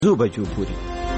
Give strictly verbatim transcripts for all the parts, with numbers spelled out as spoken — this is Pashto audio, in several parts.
دو بجو پوری.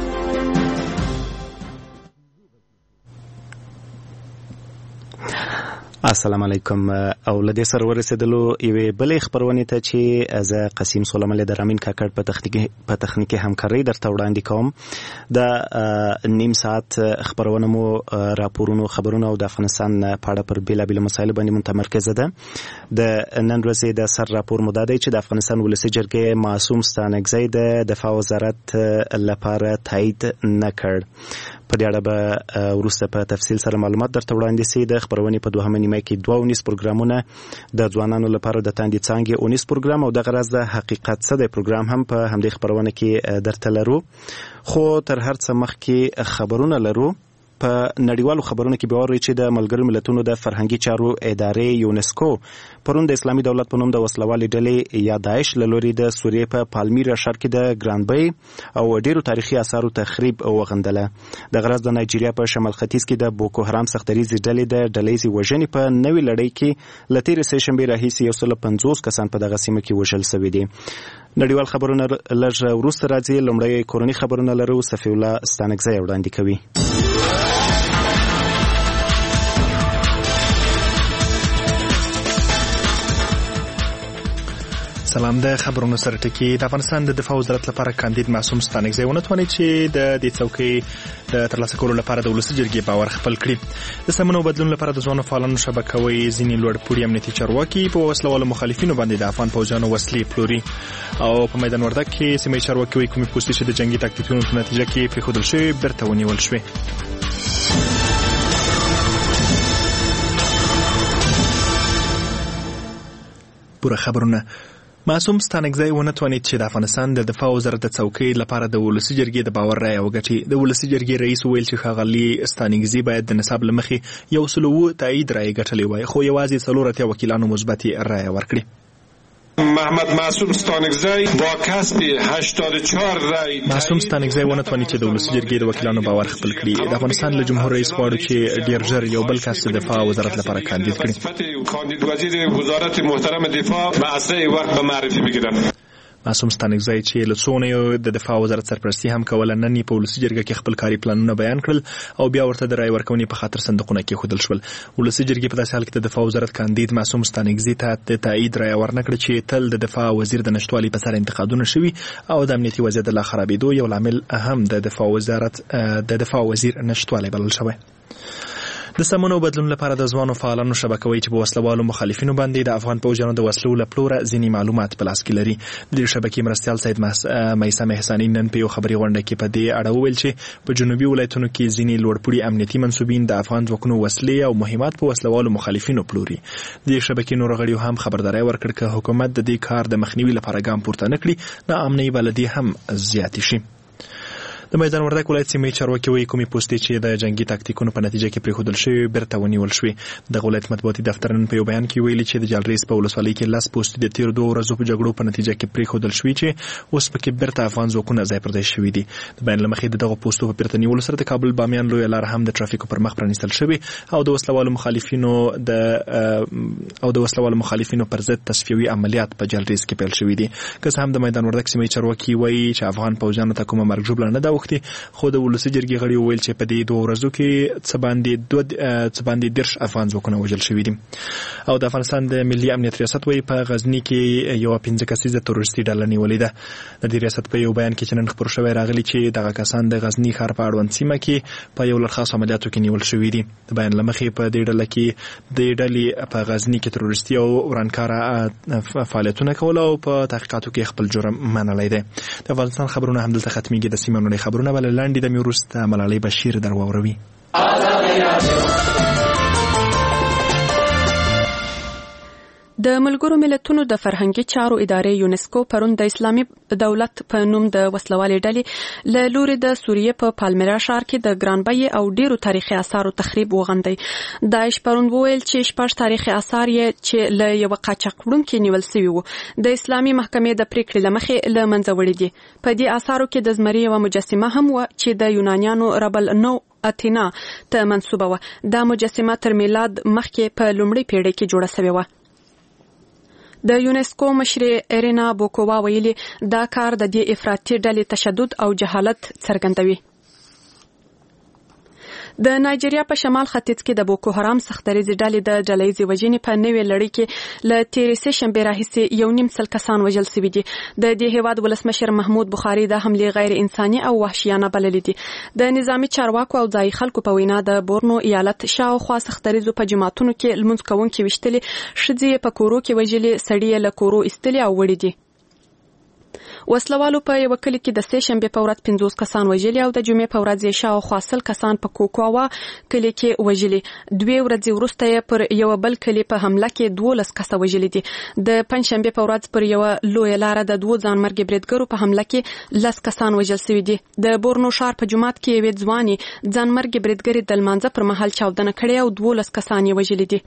السلام علیکم. او لدې سره ورسېدلو یوې بلې خبرونې ته چې زه قسیم سلیماني د رامین کاکړ په تخنیکي په تخنیکي همکارۍ درته وړاندې کوم. د نیم ساعت خبرونه مو راپورونو خبرونه او د افغانستان په اړه پر بیلابیلو مسایلو باندې متمرکزه ده. د نن ورځې د سر راپور مو دا دی چې د افغانستان ولسي جرګې معصوم ستانکزی د دفاع وزارت لپاره تایید نه کړ. په دې اړه به وروسته په تفصیل سره معلومات درته وړاندې سي. د خبرونې په دوهمه نیمه کې دوه ونیس پروګرامونه د ځوانانو لپاره د تاندې څانګې اونیس پروګرام او د غرض د حقیقت څه دی پروګرام هم په همدې خبرونه کې درته لرو. خو تر هر څه مخکې خبرونه لرو. په نړیوالو خبرونو کې به اورئ چې د ملګرو ملتونو د فرهنګي چارو ادارې یونسکو پرون د اسلامي دولت په نوم د وسلوالې ډلې یا داعش له لوري د سوریې په پالمیرا ښار کې د ګرانبۍ او ډیرو تاریخي آثارو تخریب وغندله. د غرض د نایجیریا په شمال ختیځ کې د بوکو حرام سختریزې ډلې د ډلهیزې وژنې په نوې لړۍ کې له تېرې سې شنبې راهیسې یو سل پنځوس کسان په دغه سیمه کې وژل سوي دي. نړیوال خبرونه لږ وروسته راځي. لومړی کورني خبرونه لرو. صفی الله ستانکزی وړاندې کوي. سلام. د خبرونو سره ټکی. د افغانستان د دفاع وزارت لپاره کاندید معصوم ستانکزی ونتواني چې د دې څوکۍ د ترلاسه کولو لپاره د ولسي جرګې باور خپل کړي. د سمون او بدلون لپاره د ځوانو فعالانو شبکوي ځینې لوړ پوړي امنیتي چارواکي په وسلوالو مخالفینو باندې د افغان پوځیانو وسلې پلوري او په میدان وردګ کې سیمه چارواکي وایي کومې پوستې چې د جنگي تاکتیکونو په نتیجه کې پرېښودل شوې بیرته ونیول شوې. پوره خبرونه. معصوم ستانکزی ونتوانید چې د افغانستان د دفاع وزارت د څوکۍ لپاره د ولسي جرګې د باور رایه وګټي. د ولسي جرګې رئیس ویل چې ښاغلي ستانکزی باید د نصاب له مخې یو سل اووه تایید رایې ګټلې وای، خو یوازې څلور اتیا وکیلانو مثبت رایه ورکړې. محمد معصوم ستانکزی با کسب هشتاد و چهار رای معصوم ستانکزی ونتواني چې د ولسي جرګې د وکیلانو باور خپل کړي. د افغانستان له جمهور رئیس غواړو چې ډیر ژر یو بل کس د دفاع وزارت لپاره کاندید کړي. کاندید وزیر وزارت محترم دفاع به اسرع وقت به معرفی بگیرن. معصوم ستانکزی چې له څو نه د دفاع وزارت سرپرستي هم کوله، نن په ولسي جرګه کې خپل کاري پلانونه بیان کړل او بیا ورته د رای ورکونې په خاطر صندوقونه کېښودل شول. ولسي جرګې په داسې حال کې د دفاع وزارت کاندید معصوم ستانکزی ته د تایید رایه ورنکړه چې تل د دفاع وزیر د نشتوالي په سر انتقادونه شوي او د امنیتي وضعیت د لا خرابېدو یو لامل هم د دفاع وزارت د دفاع وزیر نشتوالی بلل شوی. د سمون او بدلون لپاره د ځوانو فعالانو شبکوي چې په وسلوالو مخالفینو باندې د افغان پوځیانو د وسلو له پلوره ځینې معلومات په لاس کې لري. د شبکې مرستیال سید میثم احساني نن په یو خبري غونډه کې په دې اړه وویل چې په جنوبي ولایتونو کې ځینې لوړپوړي امنیتي منسوبین د افغان ځواکونو وسلې او مهمات په وسلوالو مخالفینو پلوري. د شبکې نور غړیو هم خبرداري ورکړه چې حکومت د دې کار د مخنیوي لپاره ګام پورته نه کړي، نه امنیتي بلدي هم زیات شي. د میدان وردګ ولایت سیمه چارواکي وایي کومې پوستې چې د جنگي تاکتیکونو په نتیجه کې پرېښودل شوې بیرته ونیول شوې. د ولایت مطبوعاتي دفتر نن په یو بیان کې ویلي چې د جلریز په ولسوالۍ کې لس پوستې د تېرو دوه ورځو په جګړو په نتیجه کې پرېښودل شوې چې اوس پکې بیرته افغان ځواکونه ځای پر ځای شوي دي. د بیان له مخې د دغو پوستو په بیرته نیولو سره د کابل بامیان لویه لار هم د ترافیکو پر مخ پرانیستل شوې او د وسلوالو مخالفینو د او د وسلوالو مخالفینو پر ضد تصفیوي عملیات په جلریز کې پیل شوي دي. که څه هم د میدان وردګ سیمه چارواکي وایي چې افغان پوځیانو ته کومه مرګ ژوبله نه ده اوښتې، خو د ولسي جرګې غړي وویل چې په دې دوه ورځو کې څه باندې دوه څه باندې دېرش افغان ځواکونه وژل شوي دي. او د افغانستان د ملي امنیت ریاست وایي په غزني کې یوه پنځه کسیزه تروریستي ډله نیولې ده. د دې ریاست په یو بیان کې چې نن خپور شوی راغلی چې دغه کسان د غزني ښار په اړوند سیمه کې په یو لړ خاصو عملیاتو کې نیول شوي دي. د بیان له مخې په دې ډله کې د ډلې په غزني کې تروریستي او ورانکاره فعالیتونه کول او په تحقیقاتو کې خپل جرم منلی دی. د افغانستان خبرونه همدلته ختمیږي. د سیمه نړۍ خبرونه بل لاندې د وروسته ملالۍ بشیر در واوروي. د ملګرو ملتونو د فرهنګي چارو ادارې یونسکو پرون د اسلامي دولت په نوم د وسلوالې ډلې له لوري د سوریې په پالمیرا ښار کې د ګرانبۍ او ډیرو تاریخي آثارو تخریب وغندی. داعش پرون وویل چې شپږ تاریخي آثار یې چې له یوه قاچاق وړونکي نیول سوي وو د اسلامي محکمې د پریکړې له مخې له منځه وړي دي. په دې آثارو کې د زمري یوه مجسمه هم وه چې د یونانیانو ربل نو اتینا ته منسوبه وه. دا مجسمه تر میلاد مخکې په لومړۍ پیړۍ کې جوړه سوې وه. د یونسکو مشر ارینا بوکووا ویلي دا کار د دې افراطي ډلې تشدد او جهالت څرګندوي. د نایجیریا په شمال ختیځ کې د بوکو حرام سختدریزې ډلې د ډلهیزې وژنې په نوې لړۍ کې له تېرې سې شنبې راهیسې یو نیم سل کسان وژل سوي دي. د دې هېواد ولسمشر محمود بخاري د حملې غیر انساني او وحشیانه بللې دي. د نظامي چارواکو او ځایي خلکو په وینا د بورنو ایالت شاوخوا سختدریزو په جماعتونو کې لمونځ کوونکي ویشتلي، ښځې په کورو کې وژلې، سړي له کورو ایستلي او وړي دي. وسلوالو په یو کلی کې د سې شنبې په ورځ پنځوس کسان وژلي او د جمعې په ورځ یې شاوخوا سل کسان په کوکواوا کلی کې وژلي. دوې ورځې وروسته یې پر یو بل کلی په حمله کې دولس کسه وژلي دي. د پنجشنبې په ورځ پر یو لویه لاره د دوو ځانمرګي بریدګرو په حمله کې لس کسان وژل شوي دي. د بورنو ښار په جومات کې یوې ځوانې ځانمرګي بریدګرې د لمانځه پر مهال چاودنه کړې او دولس کسان یې وژلي دي.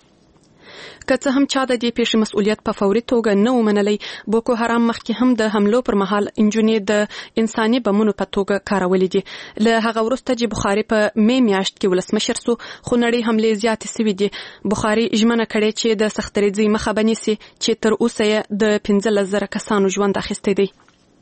که څه هم چا د دې پیښې مسؤلیت په فوري توګه نه ومنلی، بوکو حرام مخکې هم د حملو پر مهال انجونې د انساني بمونو په توګه کارولې دي. له هغه وروسته چې بخاري په مې میاشت کې ولسمشر سو، خو نړۍ حملې زیاتې سوي دي. بخاري ژمنه کړې چې د سختدریزۍ مخه به نیسي چې تر اوسه یې د پنځلس زره کسانو ژوند اخیستی دی.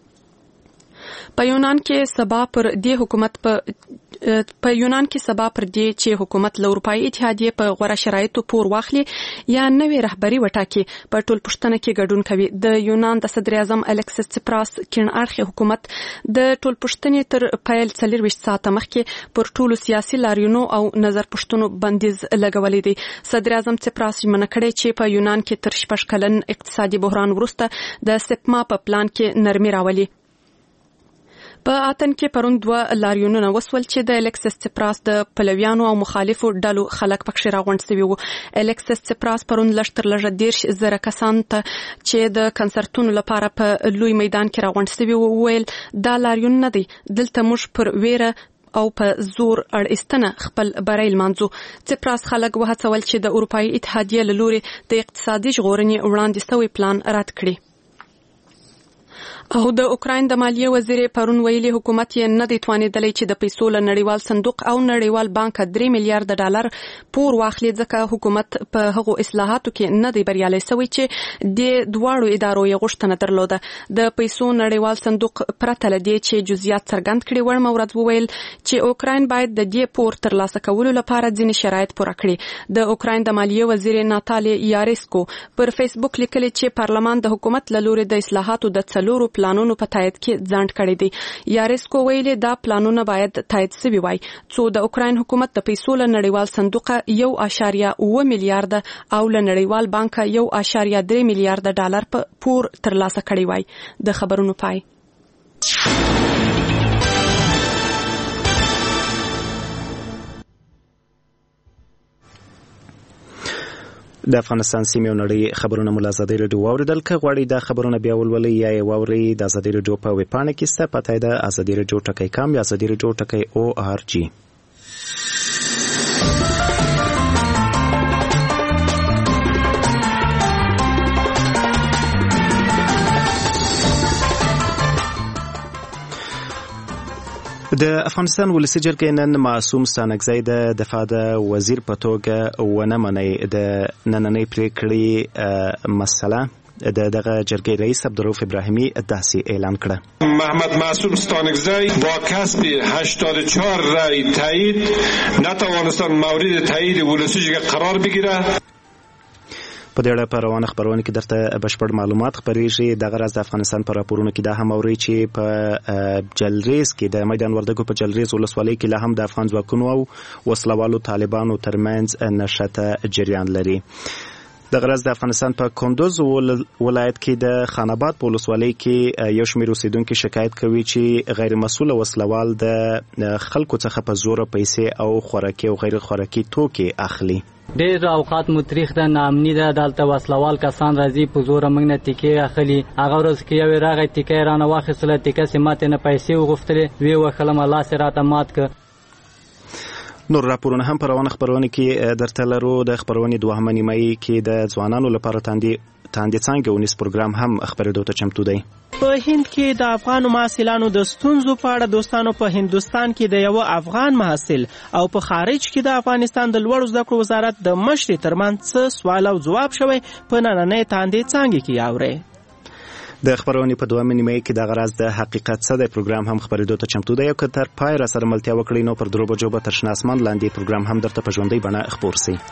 په یونان کې سبا پر دې حکومت په په یونان کې سبا پر دې چې حکومت له اروپایي اتحادیې په غوره شرایطو پور واخلي یا نوې رهبري وټاکي په ټول پوښتنه کې ګډون کوي. د یونان د صدر اعظم الکسیس سپراس کیڼ اړخي حکومت د ټول پوښتنې تر پیل څلرویشت ساعته مخکې پر ټولو سیاسي لاریونو او نظر پوښتنو بندیز لګولی دی. صدر اعظم سپراس ژمنه کړې چې په یونان کې تر شپږ کلن اقتصادي بحران وروسته د سپما په پلان کې نرمي راولي. په آتن کې پرون دوه لاریونونه وسول چې د الکسیس سپراس د پلویانو او مخالفو ډلو خلک پکښې راغونډ سوي وو. الکسیس سپراس پرون لږ تر لږه دېرش زره کسان ته چې د کنسرتونو لپاره په لوی میدان کې راغونډ سوي وو وویل دا لاریون نه دی، دلته موږ پر ویره او په زور اړ ایستنه خپل بری لمانځو. سپراس خلک وهڅول چې د اروپایي اتحادیې له لوري د اقتصادي ژغورنې وړاندې سوی پلان رد کړي. او د اوکراین د مالیې وزیر پرون ویلي حکومت یې نه دی توانېدلی چې د پیسو له نړیوال صندوق او نړیوال بانک درې میلیارډ ډالر پور واخلي، ځکه حکومت په هغو اصلاحاتو کې نه دی بریالی سوی چې د دواړو ادارو یې غوښتنه درلوده. د پیسو نړیوال صندوق پرته له دې چې جزئیات څرګند کړي، وړمه ورځ وویل چې اوکراین باید د دې پور ترلاسه کولو لپاره ځینې شرایط پوره کړي. د اوکراین د مالیې وزیر ناتالي یاریسکو پر فیسبوک لیکلي چې پارلمان د حکومت له لوري د اصلاحاتو د څلورو پلانونو په تایید کې ځنډ کړی دی. یاریسکو ویلي دا پلانونه باید تایید سوي وای څو د اوکراین حکومت د پیسو له نړیوال صندوق یو اشاریه اوه میلیارډ او له نړیوال بانک یو اشاریه درې میلیارډ ډالر په پور ترلاسه کړی وای. د خبرونو پای. د افغانستان سیمې او نړۍ خبرونه مو له ازادۍ راډیو واورېدل. که غواړئ دا خبرونه بیا ولولئ یا یې واورئ، د ازادۍ راډیو په ویبپاڼه کې سته، پته یې ده ازادي راډیو ټکی کام یا ازادي راډیو ټکی او آر جی. د افغانستان ولسي جرګې نن معصوم ستانکزی د دفاع د وزیر په توګه ونه مني. د نننۍ پریکړې مسله د دغه جرګې رئیس عبدالرؤف ابراهیمی داسې اعلان کړه. محمد معصوم ستانکزی با کسب هشتاد و چهار رای تایید نتوانستند مورد تایید ولسي جرګه قرار بگیره. په دې اړه په روانه خبرونه کې درته بشپړ معلومات خپرېږي. دغه راز د افغانستان په راپورونو کې دا هم اوري چې په جلریز کې د میدان وردګو په جلریز ولسوالۍ کې لا هم د افغان ځواکونو او وسلوالو طالبانو ترمنځ نښته جریان لري. دغه راز د افغانستان په کندوز ولایت کې د خاناباد په ولسوالۍ کې یو شمېر اوسیدونکي شکایت کوي چې غیر مسؤل وسلوال د خلکو څخه په زوره پیسې او خوراکي او غیر خوراکي توکي اخلي. ډېر اوقات متریخ ده، ناامني ده، دلته وسلوال کسان راځي په زوره موږ نه تیکې اخلي. هغه ورځ کې یو راغی تیکې رانه واخیستله، تیکه سې ماته نه پیسې وغوښتلې، ویې وښلم، لاس یې راته مات که. نور راپورونه هم په روانه خبرونه کې درته لرو. د خبرونې دوهمه نیمایي کې د ځوانانو لپاره تاندې تاندې څانګه ونیس پروګرام هم خبرېدو ته چمتو دی. په هند کې د افغان محصلانو د ستونزو په اړه دوستانو په هندستان کې د یو افغان محصل او په خارج کې د افغانستان د لوړو زده کړو وزارت د مشرې ترمنځ سوال او ځواب شوی په نننۍ تاندې څانګه کې اوري. د خبرونې په دوامه نیمه کې د غرض د حقیقت څه د پروګرام هم خبرېدو ته چمتو دی. او که تر پای را سره ملتیا وکړي نو پر درو بجو به تر شنه اسمان لاندې پروګرام هم درته په ژوندۍ بڼه خپور سي.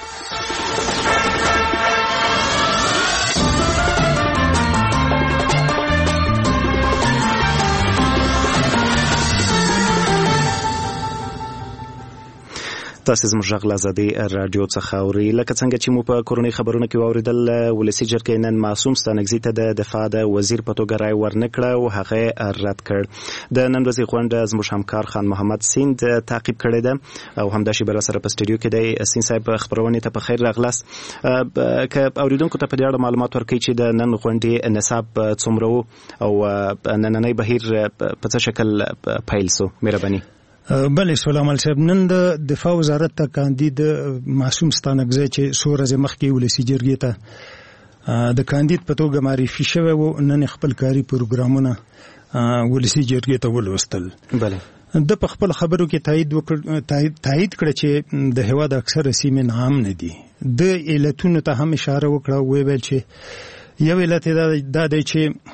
تاسو زموږ غږ له آزادۍ راډیو څخه اورئ. لکه څنګه چې مو په کورنۍ خبرونو کې واورېدل، ولسي جرګې نن معصوم ستانکزي ته د دفاع د وزیر په توګه رای ورنکړه او هغه رد کړ. د نن ورځې غونډه زموږ همکار خان محمد سیند تعقیب کړې ده او همداشي بر سره په سټډیو کې دی. سیند صاحب خبرونه ته په خیر راغلاست. که اوریدونکو ته په دې اړه معلومات ورکړئ چې د نن غونډې نصاب څومره او نننۍ بهیر په څه شکل پیل سو؟ مهرباني. بله سلام صاحب، نن د دفاع وزارت ته کاندید معصوم ستانکزی چې څو ورځې مخکې ولسي جرګې ته د کاندید په توګه معرفي شوی و، نن خپل کاري پروګرامونه ولسي جرګې ته ولوستل. بله د په خپل خبرو کې تایید وکړ تایید کړ چې د هېواد اکثره سیمې نام نه دي. د علتونو ته هم اشاره وکړه، ویل چې یو علت دا دی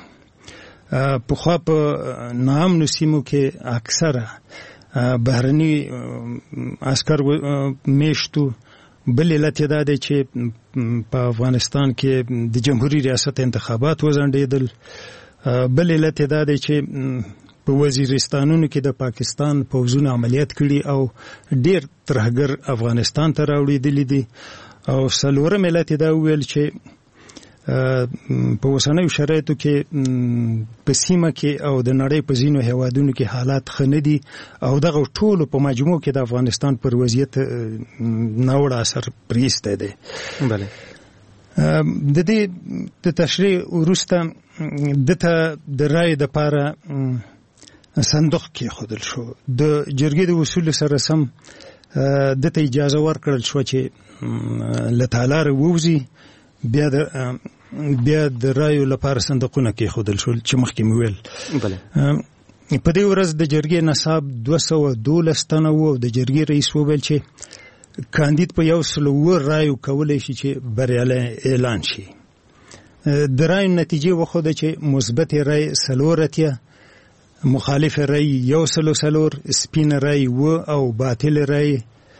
چې پخوا په ناامنو سیمو کې اکثره بهرني عسكر میشتو. بل علت دا دی چې په افغانستان کې د جمهوریت ریاست انتخابات وځنډېدل. بل علت دا دی چې په وزیرستانونو کې د پاکستان پوځونه عملیات کړي او ډېر ترهګر افغانستان ته راوړېدلي دي. او څلورم علت دا ویل چې په اوسنیو شرایطو کې په سیمه کې او د نړۍ په ځینو هیوادونو کې حالات ښه نه دي او دغه ټولو په مجموع کې د افغانستان پر وضعیت ناوړه اثر پرېستی دی. بله د دې د تشریح وروسته دته د رایې دپاره صندوق کېښودل شو. د جرګې د اصولو سره سم دته اجازه ورکړل شوه چې له تالاره ووځي. بیا د بیا د رایو لپاره صندوقونه کېښودل شول چې مخکې مې ویل. بله په دې ورځ د جرګې نصاب دوه سوه دولس تنه و او د جرګې رئیس وویل چې کاندید په یو سل اووه رایو کولی شي چې بریالی اعلان شي. د رایو نتیجې وښوده چې مثبت رای څلور اتیا، مخالف رای یو سل څلور، سپین رای اووه او باطل رای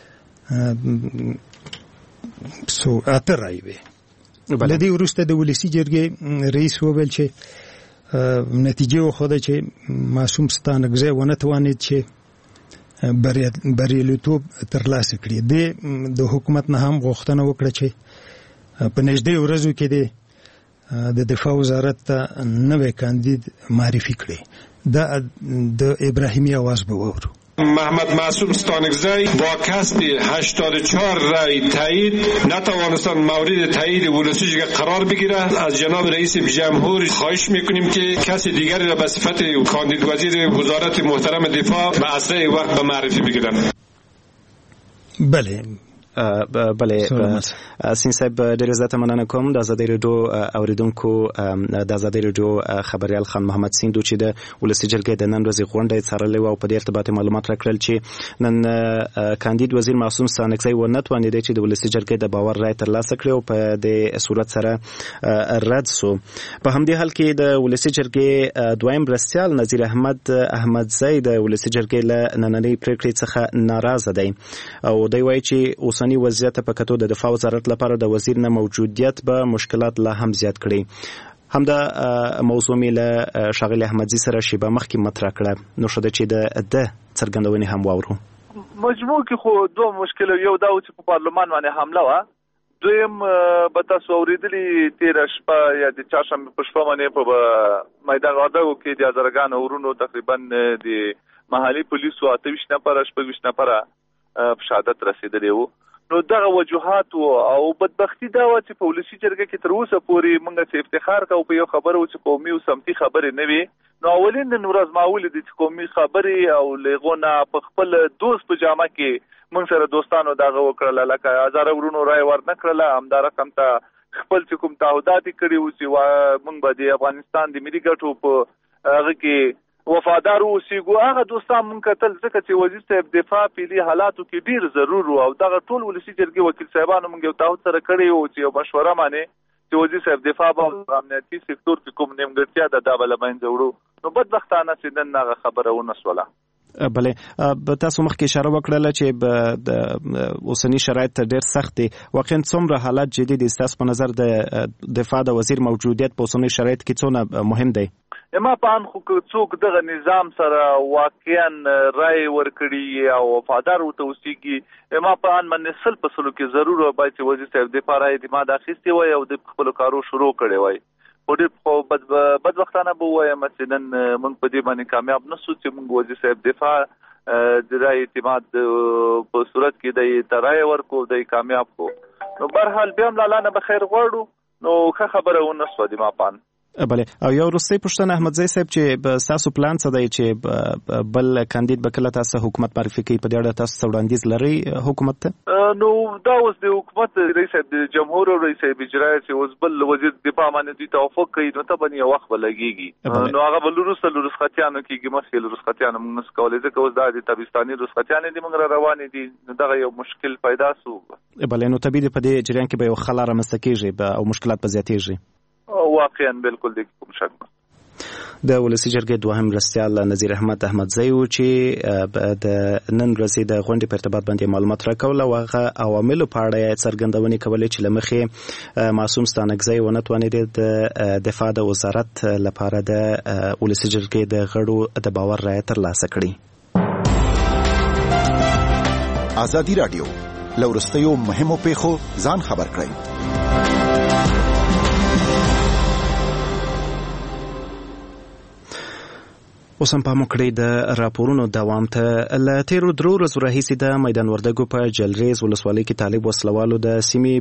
سو اته رای وې. له دې وروسته د ولسي جرګې رئیس وویل چې نتیجې وښوده چې معصوم ستانکزی ونه توانید چې بریالیتوب ترلاسه کړي. د حکومت نه هم غوښتنه وکړه چې په نږدې ورځو کې د دفاع وزارت ته نوی کاندید معرفي کړي. دا د ابراهیمی آواز به واورو. محمد معصوم ستانکزی با کسب هشتاد و چهار رای تایید نتوانستند مورد تایید ولسی جرگه قرار بگیرد. از جناب رئیس جمهور خواهش میکنیم که کسی دیگری را به صفت کاندید وزیر وزارت محترم دفاع به اسرع وقت به معرفی بگیرند. بله بله سین صاحب ډېر زیاته مننه کوم. د آزادۍ راډیو اوریدونکو د آزادۍ راډیو خبریال خان محمد سیندو چې د ولسي جرګې د نن ورځې غونډه یې څارلې وه او په دې ارتباط معلومات راکړل چې نن کاندید وزیر معصوم ستانکزی ونه توانېدی چې د ولسي جرګې د باور رای ترلاسه کړي او په دې صورت سره رد سو. په همدې حال کې د ولسي جرګې دویم مرستیال نظیر احمد احمدزی د ولسي جرګې له نننۍ پرېکړې څخه ناراضه دی او دی وایي چې اوسنی وضعیت په کتو د دفاع وزارت لپاره د وزیر نه موجودیت به مشکلات لا هم زیات کړي. همدا موضوع مې له ښاغلي احمدزي سره شیبه مخکې مطرح کړه. نو ښه ده چې د ده څرګندونې هم واورو. مجموع کې خو دوه مشکل، یو دا چې په پارلمان باندې حمله وه، دویم به تاسو اورېدلي تېره شپه یا د چهارشنبې په شپه باندې په میدان وردګو کې د هزارګانو ورونو تقریبا د محلي پولیسو اته ویشت نفره شپږ ویشت نفره په شهادت رسېدلي وو. نو دغه وجوهات او بدبختی دا و چې په ولسي جرګه کې تر اوسه پورې موږ څه افتخار کوو په یو خبره و چې قومي او سمتي خبرې نه وي. نو اولین نن ورځ ما ولیدې چې قومي خبرې او لغونه په خپل دوست په جامه کې موږ سره دوستانو دغه وکړل لکه هزاره ورونو رای ورنکړل همدا رقم ته خپل چې کوم تعهدات کړي وو چې موږ به د افغانستان د ملي ګټو په هغه کې وفادار اوسېږو. هغه دوستان موږ کتل ځکه چې وزیر صاحب دفاع پیلي حالاتو کې ډیر ضرور او دغه ټول ولسی جرګې وکیل صاحبانو موږ یو تعهد سره کړی وو چې مشوره مانه چې وزیر صاحب دفاع په امنیتي سکتور کې کوم نیمګړتیا ده دا بل باندې وړو نو بدبختانه چې نن هغه خبره ونسوله. بله تاسو مخکې اشاره وکړله چې د اوسنی شرایط ډېر سخت دي. واقعا څومره حالات جدي دي ستاسو په نظر د دفاع د وزیر موجودیت په اوسنی شرایط کې څونه مهم دی؟ ما په ان خو څوک دغه نظام سره واقعا رای ورکړي او وفادار وته اوسېږي ما په ان باندې سل په سلو کې ضرور وای چې وزیر صاحب د پاره اعتماد اخیستي وای او د خپل کارو شروع کړي وای. په ډېر په بد بدوختانه به وای مثلا موږ په دې باندې کامیاب نشو چې موږ وزیر صاحب دفاع د رای اعتماد په صورت کې د ترای ورکو د کامیاب کو. نو برحال بیا هم لاله به خیر غواړو نو ښه خبره ونه سو د ما پان. بله او یو وروستۍ پوښتنه احمدزی صاحب چې تاسو پلان څه دی چې بل کاندید به کله تاسو حکومت معرفي کوي په دې اړه تاسو وړاندیز لرئ حکومت ته؟ نو دا اوس د حکومت رئیس د جمهور او رئیس اجرایي چې اوس بل وزیر دفاع باندې دوی توافق کوي نو ته باندې یو وخت لګيږي نو هغه بل روسل رسختیانو کېږي مسئله رسختیانو موږ نس کولای ځکه اوس د تابستاني رسختیانو دي موږ روان دي نو دا یو مشکل پیدا سو. بله نو طبيعي په دې جریان کې به یو خلا رامنځته کېږي او مشکلات به زیاتېږي. واقعا بالکل د کوم شک د ولسی جرګې دوهم مرستیال نظیر احمد احمدزی و چې د نن ورځې د غونډې په ارتباط باندې معلومات راکول او هغه عوامل په اړه څرګندونې کولې چې لمخې معصوم ستانکزی ونه توانېد د دفاع د وزارت لپاره د ولسی جرګې د غړو د باور رایه ترلاسه کړي. ازادي رادیو لورستیو مهمو پیښو ځان خبر کړئ. اوس هم پام وکړئ د راپورونو دوام ته. له تیرو درو ورځو راهیسې د میدان وردګو په جلریز ولسوالۍ کې طالب وسلوالو د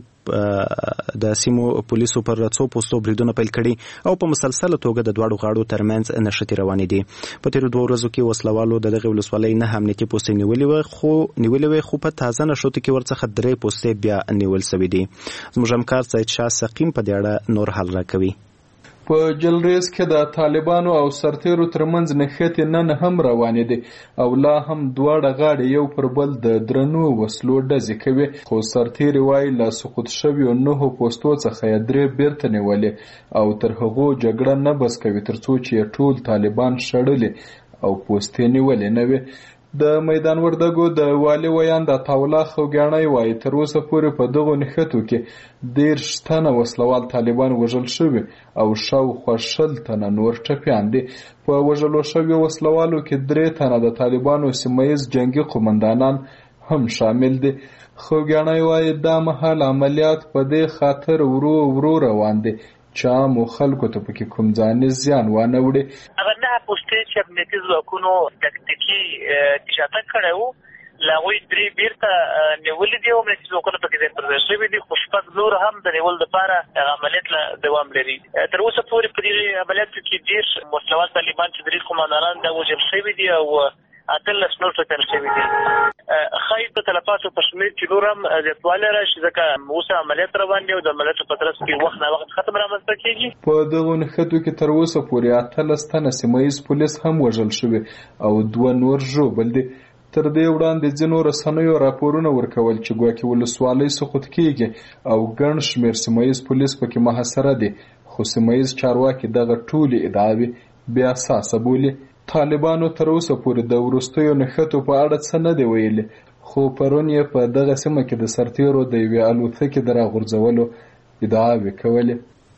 سیمې د سیمو پولیسو پر څو پوسټو بریدونه پیل کړي او په مسلسله توګه د دواړو غاړو ترمنځ نښتې روانې دي. په تیرو دوه ورځو کې وسلوالو د دغه ولسوالۍ نه امنیتي پوسټې نیولې وې خو نیولې وې خو په تازه نښتو کې ورڅخه درې پوسټې بیا نیول شوې دي. زموږ همکار سید شاه سقیم په دې اړه نور حال راکوي. په جلریز کې د طالبانو او سرتیرو ترمنځ نښتې نن هم روانې دي او لا هم دواړه غاړې یو پر بل د درنو وسلو ډزې کوي خو سرتیري وایي له سقوط شویو نهو پوستو څخه یې درې بیرته نیولې او تر هغو جګړه نه بس کوي تر څو چې ټول طالبان شړلې او پوستې نیولې نه وي. د میدان وردګو د والي ویان د عطاالله خوګیاڼی وایي تر اوسه پورې په دغو نښتو کې دېرش تنه وسلوال طالبان وژل شوي او شاوخوا شل تنه نور ټپیان دي. په وژلو شویو وسلوالو کې درې تنه د طالبانو سیمه ییز جنګي قومندانان هم شامل دي. خوګیاڼی وایي دا مهال عملیات په دې خاطر ورو ورو روان دي چې عامو خلکو ته پکې کوم ځاني زیان وانه وړي. هغه نه پوسټې چې امنیتي ځواکونو تکتیکي تجارت کړی وو له هغوی درې بیرته نیولې دي او امنیتي ځواکونه پکې ځای پر ځای شوي دي خو شپږ نور هم د نیولو دپاره هغه عملیات له دوام لري. تر اوسه پورې په دې عملیاتو کې دېرش وسلوال طالبان چې درې قومندانان دا وژل شوي دي او اتلس نور ټپیان شوي دي. ښایي په تلفاتو په شمېر کې نور هم زیاتوالی راشي ځکه اوس عملیات روان دي او د عملیاتو په ترڅ کې وخت نه وخت ختم رامنځته کېږي. په دغو نښتو کې تر اوسه پورې اتلس تنه سیمه ییز پولیس هم وژل شوي او دوه نور ژوبل دي. تر دې وړاندې ځینو رسنیو راپورونه ورکول چې ګواکې ولسوالۍ سقوط کېږي او ګڼ شمېر سیمه ییز پولیس پکې محاصره دي خو سیمه ییز چارواکي دغه ټولې ادعاوې بې اساسه بولي. طالبانو تر اوسه پورې د وروستیو نښتو په اړه څه نه دی ویلي خو پرون یې په دغه سیمه کې د سرتیرو د یوې الوتکې د راغورځولو ادعاوې کولې.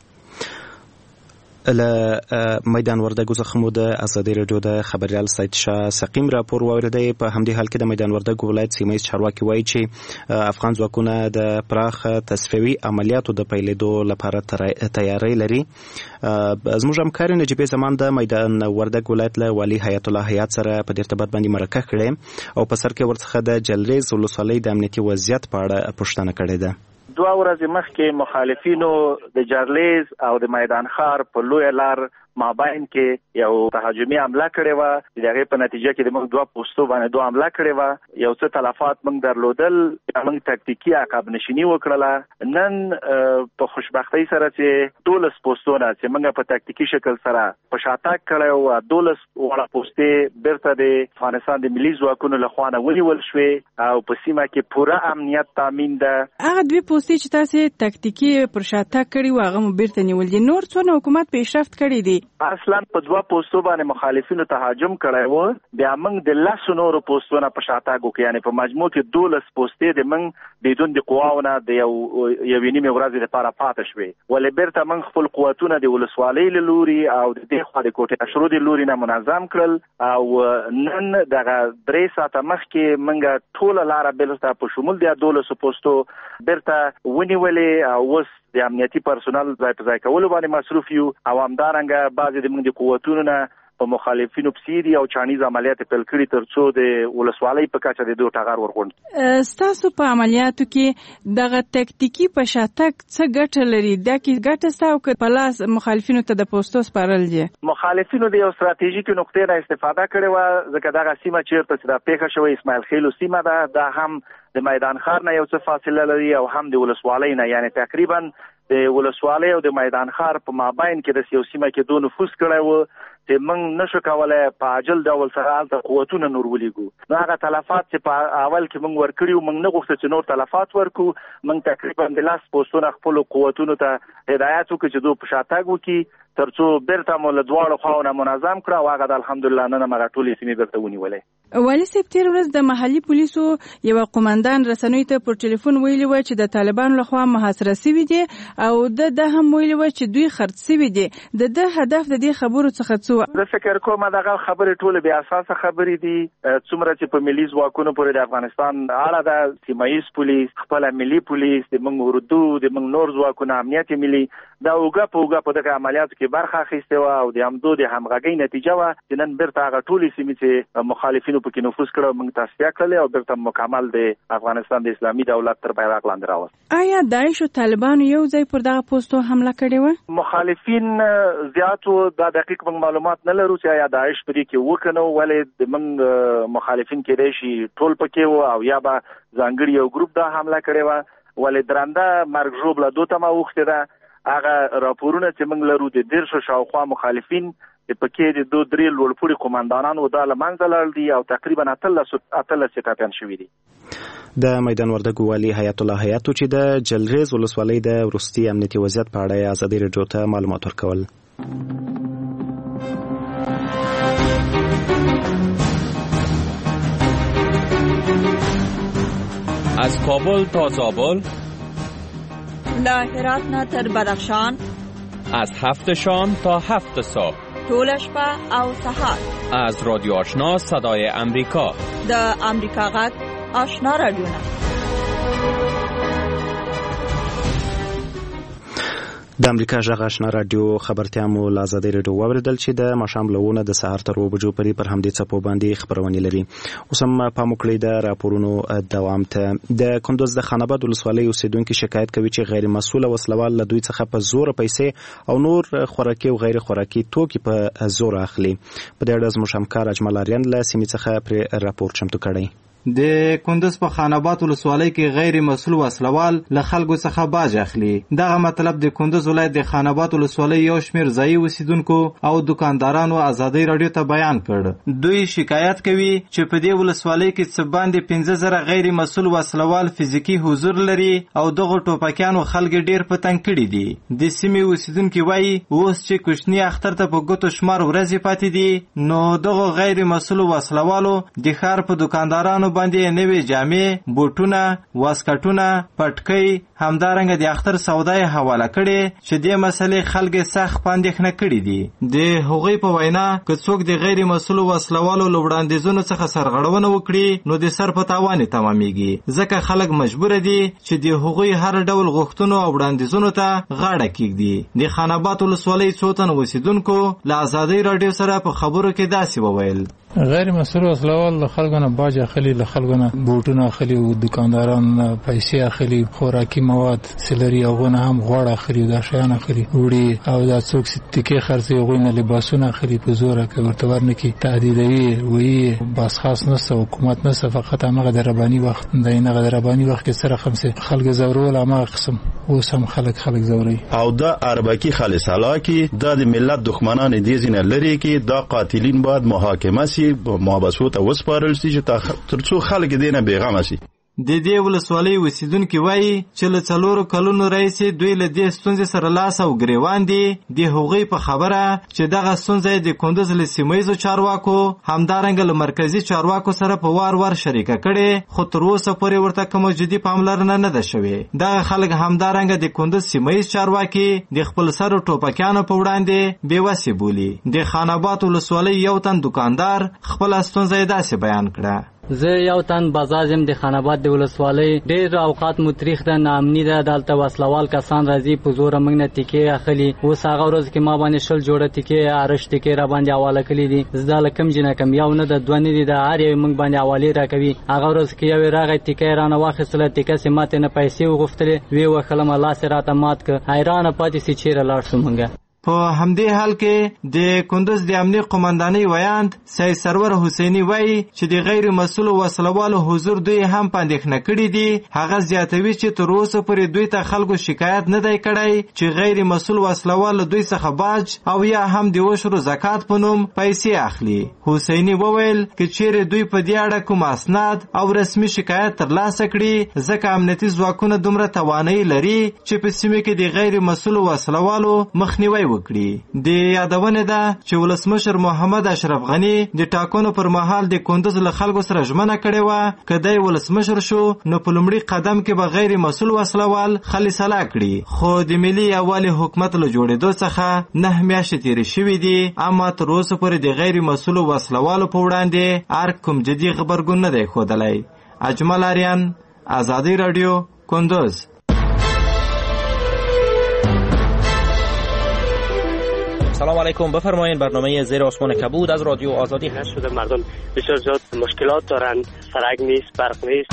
له میدان وردګو څخه مو د ازادي راډیو د خبريال سید شاه سقیم راپور واوریدی. په همدې حال کې د میدان وردګو ولایت سیمه ییز چارواکي وایي چې افغان ځواکونه د پراخ تصفیوي عملیاتو د پیلېدو لپاره تیاری لري. زموږ همکار نجیب زمان د میدان وردګ ولایت له والي حیات الله حیات سره په دې ارتباط باندې مرکه کړې او په سر کې ورڅخه د جلریز ولسوالۍ د امنیتي وضعیت په اړه پوښتنه کړې ده. دوه ورځې مخکې مخالفینو د جرلیز او د میدان ښار په لویه لار مابین کې یو تهاجمي حمله کړې و، د هغې په نتیجه کې د موږ دوه پوستو باندې دوه حمله کړې و، یو څه تلفات موږ درلودل، موږ تکتیکي عقب نشیني وکړله. نن په خوشبختۍ سره چې دولس پوستونه چې موږ په تکتیکي شکل سره په شاتګ کړی و، دولس وړه پوستې بیرته د افغانستان د ملي ځواکونو لخوا نه ونیول شوې او په سیمه کې پوره امنیت تامین ده. هغه دوی پوستې چې تاسې تکتیکي پر شاتګ کړي و هغه مو بیرته نیول دي. نور څونه حکومت پیشرفت کړی دی؟ اصلا په دوه پوستو باندې مخالفینو تهاجم کړی و، بیا موږ د لسو نورو پوستونه په شاتګ وکړو، یعنې په مجموع کې دولس پوستې د موږ بدون د قواونه د یو یوې نیمې ورځې لپاره پاتې شوې، ولې بیرته موږ خپل قوتونه د ولسوالۍ له لوري او د دې خوا د کوټې اشرو د لوري نه منظم کړل او نن دغه درې ساعته مخکې موږ ټوله لاره بیرته په شمول د دولسو پوستو بیرته ونیولې او اوس د امنیتي پرسونل ځای په ځای کولو باندې مصروف یو او همدارنګه بعضې د موږ د قوتونو نه په مخالفینو پسې دي او چانیز عملیات پیل کړي تر څو د ولسوالۍ په کچه د دوه ټغر ورغونډ. ستاسو په عملیاتو کې دغه تکتیکي په شاتګ څه ګټه لري؟ دا کې ګټه ستا او که په لاس مخالفینو ته د پوستو سپارل دي؟ مخالفینو د یو ستراتیژیکې نقطې نه استفاده کړې وه، ځکه دغه سیمه چیرته چې دا پیښه شوې اسماعیل خیلو سیمه ده، دا هم د میدان ښار نه یو څه فاصله لري او هم د ولسوالۍ نه، یعنې تقریبا د ولسوالۍ او د میدان ښار په مابین کې د یو سیمه کې دو نفوذ کړی و چې موږ نشو کولی په عاجل ډول سره هلته قوتونه نور ولیږو. نو هغه تلفات چې په اول کې موږ ورکړي وو، موږ نه غوښتل چې نور تلفات ورکړو. موږ تقریبا د لاس پوستونه خپلو قوتونو ته هدایت وکړو چې دوی په شاتګ وکړي تر څو بیرته مو له دواړو خواو نه منظم کړه او هغه د الحمدلله نن هم هغه ټولې سیمې بیرته ونیولې. والي صاحب تېره ورځ د محلي پولیسو یوه قومندان رسنیو ته پر ټلیفون ویلي وه چې د طالبانو لخوا محاصره سوي دي او د ده هم ویلي وه چې دوی خرڅ سوي دي. د ده هدف د دې خبرو څخه څه و؟ زه فکر کوم دغه خبرې ټولې بې اساسه خبرې دي. څومره چې په ملي ځواکونو پورې د افغانستان اړه ده، سیمه ییز پولیس، خپله ملي پولیس، د موږ اردو، د موږ نور ځواکونه، امنیت ملي، دا اوږه په اوږه په دغه عملیاتو کې برخه اخیستې وه او د همدو د همغږۍ نتیجه وه چې نن بیرته هغه ټولې سیمې چې مخالفینو پکې نفوذ کړی موږ تصفیه کړلې او بیرته مکمل د افغانستان د اسلامي دولت تر بیرغ لاندې راوست. آیا داعش او طالبانو یو ځای پر دغه پوستو حمله کړې وه؟ مخالفین زیاتو دا دقیق موږ معلومات نه لرو چې آیا داعش پرې کې و که نه، ولې د موږ مخالفین کېدای شي ټول پکې و او یا به ځانګړي یو ګروپ دا حمله کړې وه، ولې درنده مرګ ژوبله دوه تمه اوښتې ده. هغه راپورونه چې موږ لرو د دیرشو شاوخوا مخالفین د پکې د دوه درې لوړپوړي قومندانانو دا له منځه لاړل دي او تقریبا اتلس اتلس ټپیان شوي دي. د میدان وردګو والي حیات الله حیاتو چې د جلریز ولسوالۍ د وروستي امنیتي وضعیت په اړه ازادي راډیو ته معلومات ورکول. از کابل تا زابل، له هرات نه تر بدخشان، از هفت شام تا هفت صبح، ټوله شپه او سهار. از رادیو آشنا صدای امریکا، د امریکا غږ آشنا رادیو نه. د امریکا غږ آشنا رادیو خبرتیا مو له ازادي راډیو واوریدل چې د ماښام له اووه د سهار تر اووه بجو پورې پر همدې څپو باندې خپرونې لري. اوس هم پام وکړئ د راپورونو دوام ته. د کندوز د خان آباد ولسوالۍ اوسیدونکي شکایت کوي چې غیر مسؤله وسلوال له دوی څخه په زوره پیسې او نور خوراکي او غیر خوراکي توکي په زور اخلي. په دې اړه زموږ همکار اجمل آریان له سیمې څخه پرې راپور چمتو کړی. د کندوز په خان آباد ولسوالۍ کې غیر مسؤل وسلوال له خلکو څخه باج اخلي. دغه مطلب د کندوز ولایت د خان آباد ولسوالۍ یو شمېر ځایي اوسیدونکو او دکاندارانو ازادۍ راډیو ته بیان کړ. دوی شکایت کوي چې په دې ولسوالۍ کې څه باندې پنځه زره غیر مسؤل وسلوال فزیکي حضور لري او دغه ټوپکیانو خلک ډیر په تنګ کړي دي. د سیمې اوسیدونکي وایي اوس چې کوچني اختر ته په ګوتو شمار ورځې پاتې دي، نو دغه غیر مسؤل وسلوالو د ښار په دکاندارانو باندې نوې جامې، بوټونه، واسکټونه، پټکۍ، همدارنګه د اختر سودا یې حواله کړې چې دې مسلې خلک سخت په اندېښنه کړي دي. د هغوی په وینا که څوک د غیر مسؤلو وسلوالو له وړاندیزونو څخه سرغړونه وکړي نو د سر په تاوان یې تمامیږي، ځکه خلک مجبوره دي چې د هغوی هر ډول غوښتنو او وړاندیزونو ته غاړه کېږدي. د خان آباد ولسوالۍ څو تن اوسیدونکو له ازادۍ راډیو سره په خبرو کې داسې وویل. غیر مسؤل وسلوال له خلکو نه باج اخلي، له خلکو نه بوټونه اخلي او دکانداران نه پیسې اخلي، خوراکي مواد سلري او نه هم غوړ اخلي، دا شیان اخلي، وړي او دا څوک تکي خرڅي غوي نه لباسونه اخلي په زور کې ورته ورنکي تهدیدوي وي بس خاص نه حکومت نه فقط هغه د رباني وخت د نه د رباني وخت کې سره خمسه خلک زورول هغه قسم اوس هم خلک خلک زوري او دا اربکی خالص علاقه د ملت دښمنان دي زینه لري کې دا قاتلین باید محاکمه سي محبسوت او وسپارل سي چې ترڅو خلک دینه بیغمه سي. د دې ولسوالۍ اوسیدونکو وایي چې له څلورو کلونو راهیسې دوی له دې ستونزې سره لاس او ګریوان دي. د هغوی په خبره چې دغه ستونزه د کندوز له سیمهییزو چارواکو همدارنګه له مرکزي چارواکو سره په وار وار شریکه کړې، خو تر اوسه پورې ورته کومه جدي پاملرنه نه ده شوې. دغه خلک همدارنګه د کندوز سیمهییز چارواکي د خپل سرو ټوپکیانو په وړاندې بېوسې بولي. د خان آباد ولسوالۍ یو تن دکاندار خپله ستونزه یې داسې بیان کړه. زه یو تن بازازم د خان آباد د ولسوالۍ ډېر اوقات مو تاریخ ده، ناامني ده، دلته وسلوال کسان راځي په زوره موږ نه تیکې اخلي. اوس هغه ورځ کې ما باندې شل جوړه تیکې ارش تیکې را باندې حواله کړي دي. زه له کم جنه کم یو نه د دوه نه دي، د هر یو موږ باندې حوالې راکوي. هغه ورځ کې یو راغی تیکې رانه واخیستله، تیکه سې ماته نه پیسې وغوښتلې، ویې وښلم لاس یې راته مات کړ. حیرانه پاتې سي چېرې لاړ شو موږ. په همدې حال کې د کندوز د امنیت قومندانۍ ویاند سید سرور حسیني وایي چې د غیر مسؤل وسلوالو حضور دوی هم په اندېښنه کړي دي. هغه زیاتوي چې تر اوسه پورې دوی ته خلکو شکایت نه دی کړی چې غیر مسؤل وسلوال دوی څخه باج او یا هم د وشرو زکات په نوم پیسې اخلي. حسیني وویل چې چیرې دوی په دې اړه کوم اسناد او رسمي شکایت ترلاسه کړي، ځکه امنیتي ځواکونه دومره توانایي لري چې په سیمه کې د غیر مسؤل وسلوالو مخنیوی وکړي. د یادونه ده چې ولسمشر محمد اشرف غنی د ټاکنو پر مهال د کندوز له خلکو سره ژمنه کړې وه که دی ولسمشر شو نو په لومړي قدم کې به غیر مسؤل وسلوال خلی سلا کړي. خو د ملي یووالي حکومت له جوړېدو څخه نه میاشتې تېرې شوي دي، اما تر اوسه پورې د غیر مسؤل وسلوالو په وړاندې هر کوم جدي غبرګون نه دی ښودلی. اجمل آریان، آزادی رادیو، کندوز. سلام علیکم، بفرمایید. برنامه زیر آسمان کبود از رادیو آزادی هست. شده مردم بسیار زیاد مشکلات دارند، سرک نیست، برق نیست.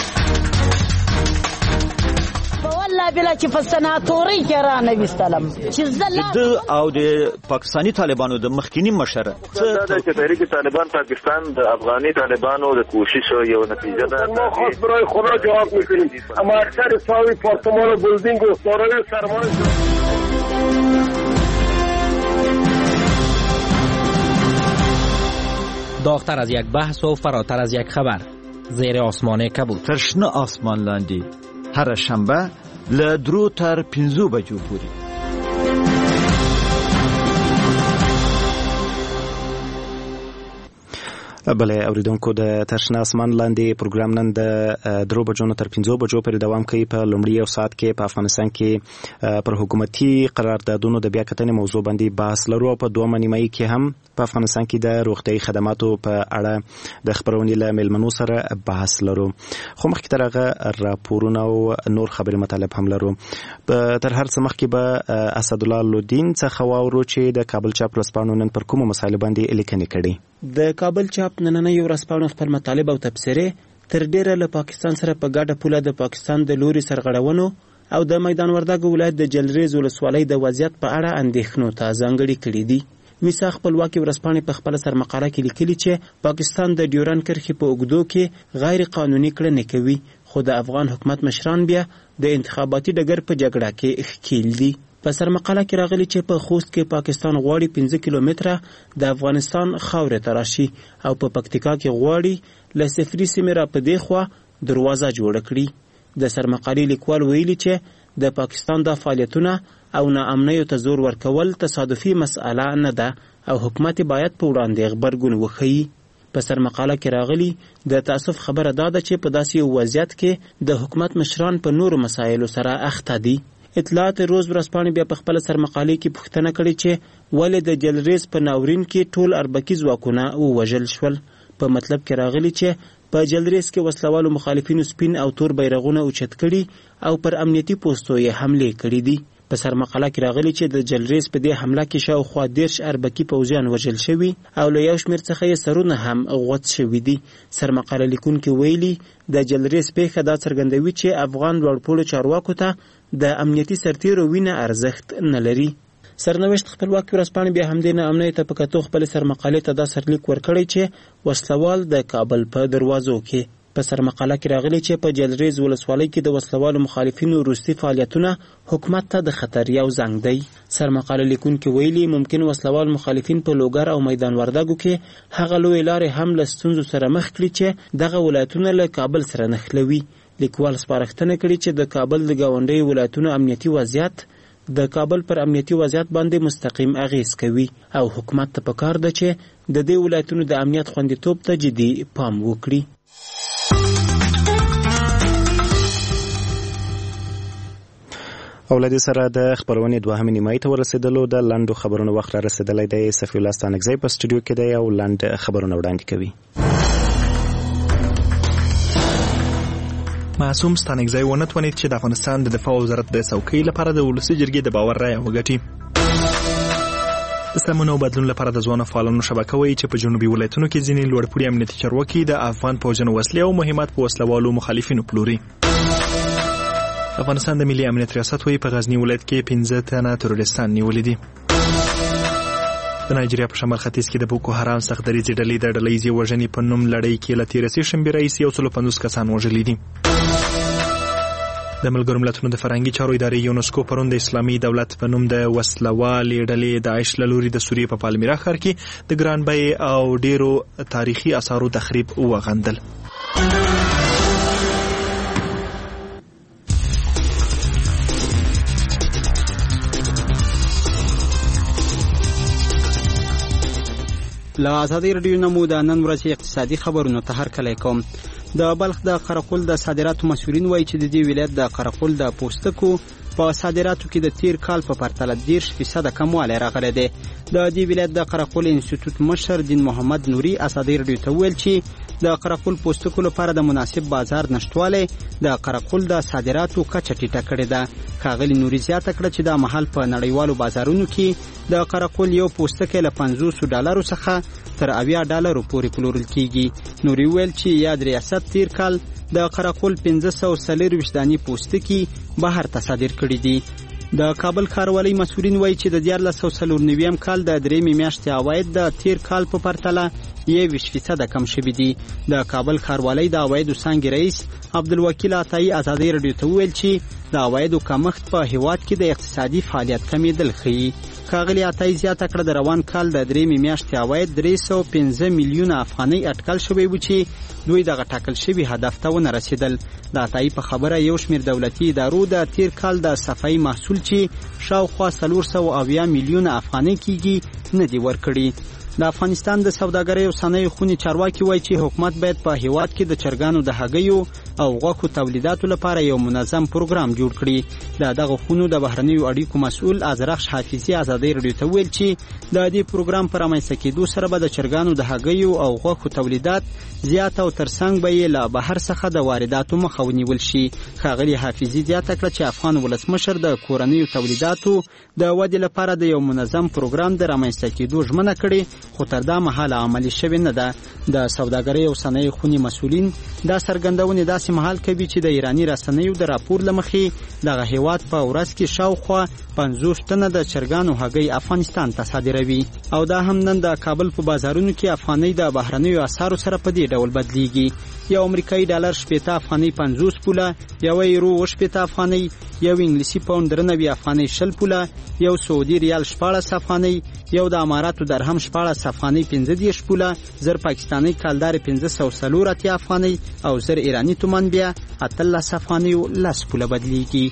والله بلا چې په سناتوري کې را نه وستلم چې د او د پاکستانی طالبانو د مخکینی مشر څه د تحریک طالبان پاکستان د افغاني طالبانو د کوشش یو نتیجه ده. ما خاص برای خدا جواب میکنیم، اما اکثر ساوی پارتمان و بلدینگ و سارای سرمایه داغتر از یک بحث و فراتر از یک خبر. زیر آسمان کبود. ترشنه آسمان لاندی هر شنبه له درو تر پنځو بجو پورې. بله اوریدونکو، د ترشنه اسمان لاندې پروګرام نن د درو بجو نه تر پنځو بجو پورې دوام کوي. په لومړي یو ساعت کې په افغانستان کې پر حکومتي قراردادونو د بیا کتنې موضوع باندې بحث لرو. په دویمه نیمایي کې هم په افغانستان کې د روغتیايي خدماتو په اړه د خبرونې له میلمنو سره بحث لرو. خو مخکې تر هغه راپورونه او نور خبري مطالب هم لرو. تر هر څه مخکې به اسدالله لودین څخه واورو چې د کابل چاپ ورځپاڼو نن پر کومو مسایلو باندې لیکنې کړي. د کابل چاپ نننۍ ورځپاڼو خپل مطالب او تبصرې تر ډیره له پاکستان سره په ګډه پوله د پاکستان د لوري سرغړونو او د میدان وردګو ولایت د جلریز ولسوالۍ د وضعیت په اړه اندېښنو ته ځانګړي کړي دي. ویسا خپلواکي ورځپاڼې په خپل سرمقاله کې لیکلي چې پاکستان د ډیورن کرښې په اوږدو کې غیر قانوني کړنې کوي، خو د افغان حکومت مشران بیا د انتخاباتي ډګر په جګړه کې ښکیل دي. په سرمقاله کې راغلي چې په خوست کې پاکستان غواړي پنځه کیلومتره د افغانستان خاورې ته راشي او په پکتیکا کې غواړي له صفري سیمې را په دې خوا دروازه جوړه کړي. د سرمقالې لیکوال ویلي چې د پاکستان د فعالیتونه او ناامنیو ته زور ورکول تصادفي مسأله نه ده او حکومت باید په وړاندې غبرګون وښیي. په سرمقاله کې راغلي د تاسف خبره دا ده چې په داسې یو وضعیت کې د حکومت مشران په نورو مسایلو سره اخته دي. اطلاعات روز ورځپاڼې بیا په خپل سرمقالې کې پوښتنه کړې چې ولې د جلریز په ناورین کې ټول اربکي ځواکونه ووژل شول. په مطلب کې راغلي چې په جلریز کې وسلوالو مخالفینو سپین او تور بیرغونه اوچت کړي او پر امنیتي پوستو یې حملې کړي دي. په سرمقاله کې راغلي چې د جلریز په دې حمله کې شاوخوا دیرش اربکي پوځیان وژل شوي او له یو شمېر څخه یې سرونه هم غوڅ شوي دي. سرمقاله لیکونکي ویلي د جلریز پیښه دا څرګندوي چې افغان لوړپوړو چارواکو ته د امنیتي سرتیرو وینه ارزښت نه لري. سرنوشت خپلواکي ورځپاڼې بیا همدې ناامنۍ ته په کتو خپلې سرمقالې ته دا سرلیک ورکړی چې وسلوال د کابل په دروازو کې. په سرمقاله کې راغلي چې په جلریز ولسوالۍ کې د وسلوالو مخالفینو وروستي فعالیتونه حکومت ته د خطر یو زنګ دی. سرمقاله لیکونکي ویلي ممکن وسلوال مخالفین په لوګر او میدان وردګو کې هغه لوی لارې هم له ستونزو سره مخ کړي چې دغه ولایتونه له کابل سره نښلوي. لیکوال سپارښتنه کړې چې د کابل د ګاونډیو ولایتونو امنیتي وضعیت د کابل پر امنیتي وضعیت باندې مستقیم اغیز کوي او حکومت ته پکار ده چې د دې ولایتونو د امنیت خوندیتوب ته جدي پام وکړي. اولادي سره د خبرونې دوهمې نیمایي ته ورسېدلو د لنډو خبرونو وخت را رسېدلی دی. صفي الله ستانکزی په سټوډیو کې دی او لنډ خبرونه وړاندې کوي. معصوم ستانکزی ونه توانید چې د افغانستان د دفاع وزارت د څوکۍ لپاره د ولسي جرګې د باور رایه وګټي. د سمون او بدلون لپاره د ځوانو فعالانو شبکه وایي چې په جنوبي ولایتونو کې ځینې لوړپوړي امنیتي چارواکي د افغان پوځیانو وسلې او مهمات په وسلوالو مخالفینو پلوري. افغانستان د ملي امنیت ریاست وایي په غزني ولایت کې پنځه تنه تروریستان نیولي دي. د نایجیریا په شمال ختیځ کې د بوکو حرام سخت دریځي ډلې د ډلهییزې وژنې په نوم لړۍ کې له تېرې سې شنبې راهیسې یو سلو پنځوس کسان وژلي دي. د ملګرو ملتونو د فرهنګي چارو ادارې یونسکو پرون د اسلامي دولت په نوم د وسلوالې ډلې داعش له لوري د سوریې په پالمیرا ښار کې د ګران بیې او ډیرو تاریخي اثارو تخریب وغندل. له ازادي رادیو نه مو د نن ورځې اقتصادي خبرونو ته هرکلی کوم. د بلخ د قرقل د صادراتو مسؤلین وایي چې د دې ولایت د قرقل د پوستکو په صادراتو کې د تیر کال په پرتله دېرش فیصده کموالی راغلی دی. د دې ولایت د قرقل انسټیټوټ مشر دین محمد نوري ازادي رادیو ته وویل چې د قرقل پوستکو لپاره د مناسب بازار نشتوالی د قرقل د صادراتو کچه ټیټه کړې ده. ښاغلي نوري زیاته کړه چې د مهال په نړیوالو بازارونو کې د قرقل یو پوستکی له پنځوسو ډالرو څخه تر اویا ډالرو پورې پلورل کیږي. نوري ویل چې یاد ریاست تیر کال د قرقل پنځه سوه څلرویشت دانې پوستکي بهر ته صادر کړي دي. د کابل ښاروالۍ مسؤلین وایي چې د دیارلس سوه څلور نویم کال د درېیمې میاشتې عواید د تیر کال په پرتله یوویشت فیصده کم شوي دي. د کابل ښاروالۍ د عوایدو څانګې رئیس عبدالوکیل عطایي ازادي رادیو ته وویل چې د عوایدو کمښت په هیواد کې د اقتصادي فعالیت کمېدل ښیي. ښاغلي عطایي زیاته کړه د روان کال د درېیمې میاشتې عواید درې سوه پنځه میلیونه افغانۍ اټکل شوی و چې دوی دغه ټاکل شوي هدف ته ونه رسېدل. د عطایي په خبره یو شمېر دولتي ادارو د تیر کال د صفایي محصول چې شاوخوا څلور سوه اویا میلیونه افغانۍ کیږي نه دي ورکړي. د افغانستان د سوداګرۍ او صنایعو خونې چارواکي وایي چې حکومت باید په هیواد کې د چرګانو د هګیو او غوښو تولیداتو لپاره یو منظم پروګرام جوړ کړي. د دغه خونو د بهرنیو اړیکو مسؤل ازرخش حافظي ازادي رادیو ته ویل چې د دې پروګرام په رامنځته کېدو سره به د چرګانو د هګیو او غوښو تولیدات زیات او ترڅنګ به یې له بهر څخه د وارداتو مخه ونیول شي. ښاغلي حافظي زیاته کړه چې افغان ولسمشر د کورنیو تولیداتو د ودې لپاره د یو منظم پروګرام د رامنځته کېدو ژمنه کړې، خو تر دا مهاله عملي شوې نه ده. د سوداګرۍ او صنایعو خونې مسؤلین دا څرګندونې داسې مهال کوي چې د ایراني رسنیو د راپور له مخې دغه هیواد په ورځ کې شاوخوا پنځوس ټنه د چرګانو هګۍ افغانستان ته صادروي. او دا هم نن د کابل په بازارونو کې افغانۍ د بهرنیو اسعارو سره په دې ډول بدلیږي. یو امریکایي ډالر شپېته افغانۍ پنځوس پوله، یو یورو اووه شپېته افغانۍ، یو انګلیسي پاونډ درې نوي افغانۍ شل پوله، یو سعودي ریال شپاړس افغانۍ، یو د اماراتو درهم شپاړس افغانۍ پنځه دېرش پوله، زر پاکستاني کالدارې پنځه سوه څلور اتیا افغانۍ او زر ایراني تومان بیا اتلس افغانۍ لس پوله بدلیږي.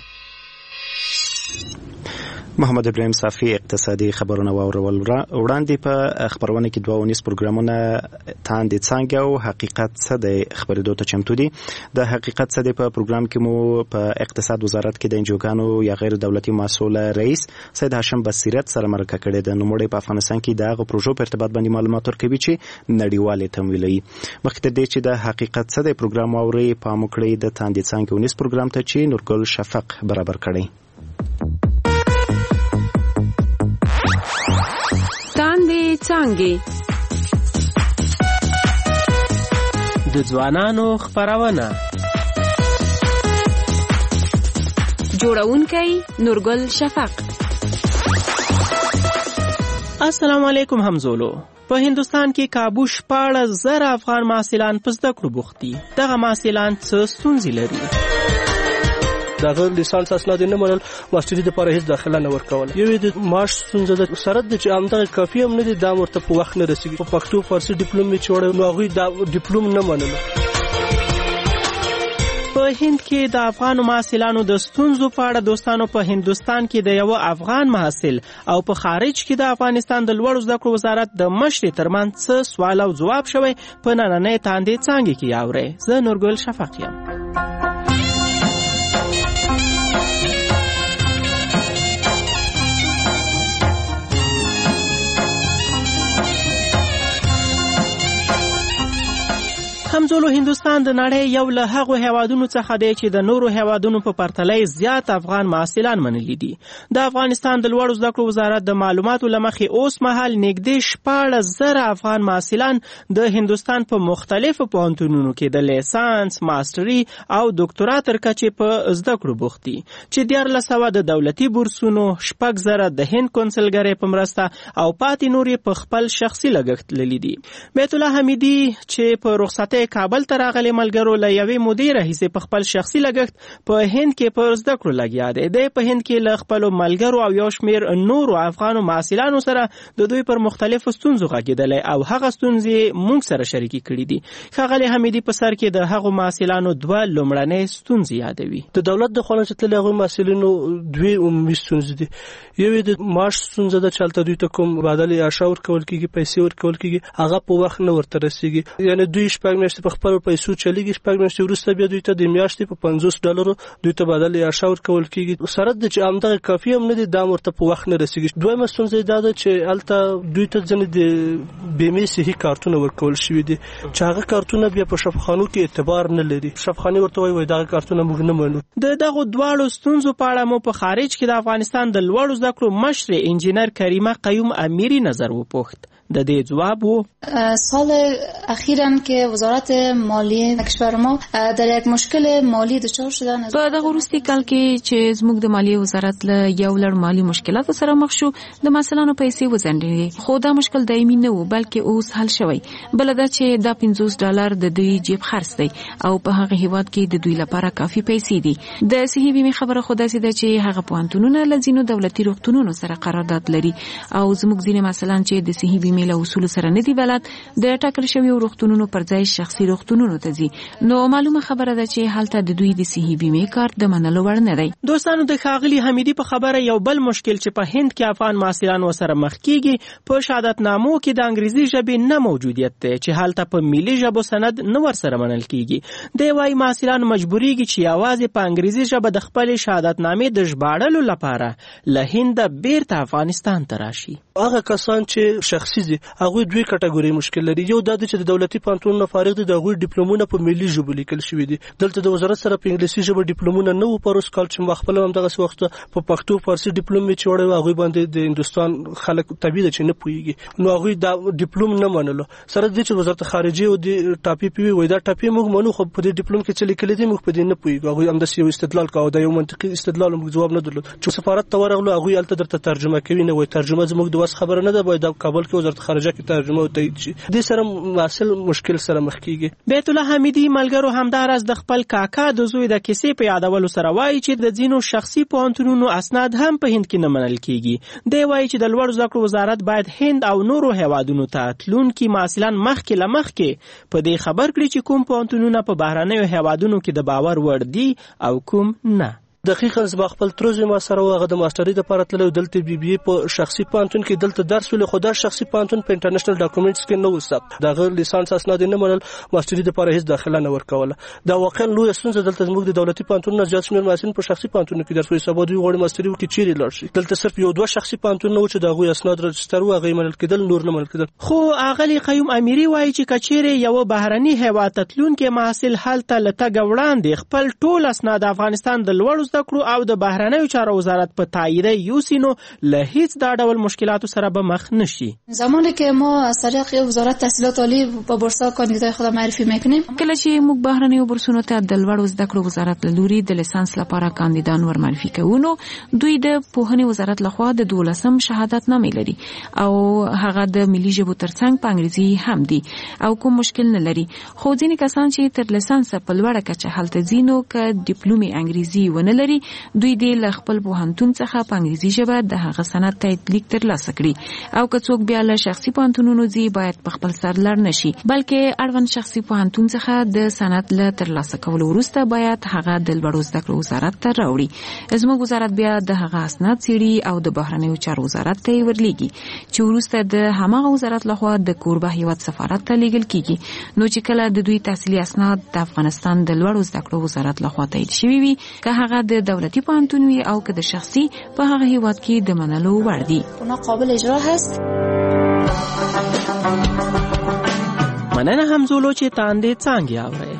محمد ابراهیم صافی اقتصادي خبرونه واورول. وړاندې په خبرونه کې دوه ونیس پروګرامونه تاندې څنګه او حقیقت څه دی خبرېدو ته چمتو دي. د حقیقت څه دی په پروګرام کې مو په اقتصاد وزارت کې د انجوګانو یا غیر دولتي مسؤل رئیس سید هاشم بصیرت سره مرکه کړې ده. نوموړی په افغانستان کې دغه پروژو په ارتباط باندې معلومات ورکوي چې نړیوالې تمویلوي. مخکې تر دې چې د حقیقت څه دی پروګرام واورئ، پام وکړئ د تاندې څنګه ونیس پروګرام ته چې نورګل شفق برابر کړی. څانګې، د ځوانانو خپرونه. جوړونکی نورګل شفق. السلام علیکم همزولو. په هندستان کې کابو شپاړس زره افغان محصلان په زده کړو بوخت دي. دغه محصلان څه ستونزې لري؟ دغه لیسانس اسناد نه منل، ماستري لپاره هیڅ داخله نه ورکول. یوې د معاش ستونزه د سره د چې همدغه کافي هم نه دي، دا ورته په وخت نه رسیږي. په پښتو فارسي ډیپلوم یې چوړی، نو هغوی دا ډیپلوم نه منلو. په هند کې د افغان محصلانو د ستونزو په اړه دوستانو په هندستان کې د یو افغان محصل او په خارج کې د افغانستان د لوړو زده کړو وزارت د مشرې ترمنځ څه سوال او ځواب شوی په نننۍ تاندې څانګې کې اورئ. زه نورګل شفق یم. همزولو هندوستان د نړۍ یو له هغو هیوادونو څخه دی چې د نورو هیوادونو په پرتله زیات افغان محصلان منلي دي. د افغانستان د لوړو زده کړو وزارت د معلوماتو له مخې اوس مهال نږدې شپاړس زره افغان محصلان د هندوستان په مختلفو پوهنتونونو کې د لیسانس، ماستري او دکتورا تر کچې په زده کړو بوخت دي، چې دیارلس سوه د دولتي بورسونو، شپږ زره د هند کونسلګرۍ په مرسته او پاتې نور یې په خپل شخصي لګښت تللي دي. بیت الله حمیدي چې په رخصتۍ کابل ته راغلي ملګرو له یوې مودې راهیسې په خپل شخصي لګښت په هند کې په زده کړو لګیا دی. دی په هند کې له خپلو ملګرو او یو شمېر نورو افغانو محصلانو سره د دوی پر مختلفو ستونزو غږېدلی او هغه ستونزې موږ سره شریکې کړي دي. ښاغلي حمیدي په سر کې د هغو محصلانو دوه لومړنۍ ستونزې یادوي. د دولت د خوا نه چې تللي هغوی محصلینو دوې عمومي ستونزې دي. یوې د معاش ستونزه ده چې هلته دوی ته کوم بدل اعشا ورکول کېږي، پیسې ورکول کېږي، هغه په وخت نه ورته رسېږي. یعنې دوی شپږ میاشتې په خپلو پیسو چلیږي، شپږ میاشتې وروسته بیا دوی ته د میاشتې په پنځوس ډالرو دوی ته بدل اعشا ورکول کېږي. سره د چې همدغه کافي هم نه دي، دا ورته په وخت نه رسېږي. دویمه ستونزه دا ده چې هلته دوی ته ځینې د بیمې صحي کارتونه ورکول شوي دي چې هغه کارتونه بیا په شفاخانو کې اعتبار نه لري. شفاخانې ورته وایي وایي دغه کارتونه موږ نه منو. د دغو دواړو ستونزو په اړه مو په خارج کې د افغانستان د لوړو زده کړو مشر انجینر کریمه قیوم امیری نظر وپوښت. د دې جواب وو سال اخیراً که وزارت مالیه کشور ما در یک مشکل مالی دچار شدن. په دغه وروستي کال کې چې زموږ د مالیې وزارت له یو لړ مالي مشکلاتو سره مخ شو، د محصلانو پیسې وځنډېدې، خو دا مشکل دایمي نه و بلکې اوس حل شوی. بل دا چې دا پنځوس ډالر د دوی جیب خرڅ دی او په هغه هیواد کې د دوی لپاره کافي پیسې دي. د صحي بیمې خبره خو داسې ده چې هغه پوهنتونونه له ځینو دولتي روغتونونو سره قرارداد لري او زموږ ځینې محصلان چې د صحي بیمې له اصولو سره نه دی بلد، د ټاکل شویو روغتونونو پر ځای شخصي روغتونونو ته ځي. نو معلومه خبره ده چې هلته د دوی د صحي بیمې کارت د منلو وړ نه دی. دوستانو د ښاغلي حمیدي په خبره یو بل مشکل چې په هند کې افغان محصلان ورسره مخ کیږي په شهادتنامو کې د انګریزي ژبې نه موجودیت دی چې هلته په ملي ژبو سند نه ورسره منل کیږي. دی وايي محصلان مجبوریږي چې یوازې په انګریزي ژبه د خپلې شهادتنامې د ژباړلو لپاره له هنده بیرته افغانستان ته راشي. هغه کسان چې شخصي دي هغوی دوی کټګوري مشکل لري. یو دا چې د دولتي پوهنتونونو فارغ دي، د هغوی ډیپلومونه په ملي ژبو لیکل شوي دي. دلته د وزارت سره په انګلیسي ژبه ډیپلومونه نه وو پر اوس کال چې ما خپل هم دغه وخت په پښتو فارسي ډیپلوم می چوړې هغوی باندې د هندستان خلک طبيعي چې نه پويږي، نو هغوی دا ډیپلوم نه منلو. سره د چې وزارت خارجه او د ټاپي پی وي دا ټاپي موږ منو، خو په دې ډیپلوم کې چې لیکل دي موږ په دې نه پويږو. هغوی هم د یو استدلال کاوه، د یو منطقي استدلال موږ جواب نه درلود. چې سفارت ته ورغلو هغوی الته درته ترجمه کوي، نه وای ترجمه زموږ د واس خبره نه ده، باید د کابل کې وزارت خارجه کې ترجمه او تایید شي. دې سره اصل مشکل سره مخ کیږي. بیت الله حمیدي ملګرو همدارس د خپل کاکا د زوی د کیسې په یادولو سره وایي چې د ځینو شخصي پوهنتونونو اسناد هم په هند کې نه منل کیږي. دی وایي چې د لوړو زده کړو وزارت باید هند او نورو هیوادونو ته تلونکي محصلان مخکې له مخکې په دې خبر کړي چې کوم پوهنتونونه په بهرنیو هیوادونو کې د باور وړ دي او کوم نه. دقیقاً زما خپل تروزی ما سره هغه د ماستري د لپاره تلو دلته بي بي په شخصي پانتون کې دلته درس ول، خو دا شخصي پانتون په انټرنیشنل ډاکومېنټس کې نه وسات. دغه لیسانس اسناد نه منل، ماستري د لپاره هیڅ داخله نه ورکوله. دا واقعا لوی ستونزه دلته زموږ د دولتي پانتون نه زیات شمېر محصلین په شخصي پانتونو کې درس وایي. سبا دوی غواړي ماستري وکړي چیرې لاړ شي. دلته صرف یو دوه شخصي پانتون نه و چې دغه اسناد رجستر و هغه منل کېدل، نور نه منل کېدل. خو اغلی قیوم امیری وایي چې کچېرې یو بهرني هیواد تلونکي محصل هلته لته وړاندې خپل ټول اسناد افغانستان د لوړو زده کړو او د بهرنیو چارو وزارت په تایید یوسي نو له هیڅ دا ډول مشکلاتو سره به مخ نشي. زمانی که ما از طریق وزارت تحصیلات عالی په بورسا کاندیدای خود معرفی میکنیم، کله چې موږ بهرنیو بورسونو ته د لوړو زده کړو وزارت له لوري د لیسانس لپاره کاندیدان ور معرفي کوو، نو دوی د پوهنې وزارت لخوا د دولسم شهادت نامې لري او هغه د ملي ژبو ترڅنګ په انګریزي هم دي او کوم مشکل نه لري. خو ځینې کسان چې تر لیسانس په لوړه کچه هلته ځینو ک ډیپلومي انګریزي ونه لري، دوی د ل خپل پوهنتون څخه په انګریزي ژبه د هغه سند تایید لیک ترلاسه کړي او که څوک بیا له شخصي پوهنتونونو ځي باید په خپل سر لړ نشي، بلکې اړوند شخصي پوهنتون څخه د سند له ترلاسه کولو وروسته باید هغه د لوړو زده کړو وزارت ته راوړي. زموږ وزارت بیا د هغه اسناد څېړي او د بهرنیو چارو وزارت ته یې ورلیږي چې وروسته د هماغه وزارت لخوا د کوربه هیواد سفارت ته لیږل کیږي. نو چې کله د دوی تحصیلي اسناد د افغانستان د لوړو زده کړو وزارت لخوا تایید شوي وي، که هغه د دولتي پوهنتون وي او که د شخصي، په هغه هیواد کې د منلو وړ دي. اونا قابل اجرا هست. مننه همزولو چې تاندې څانګې اورئ.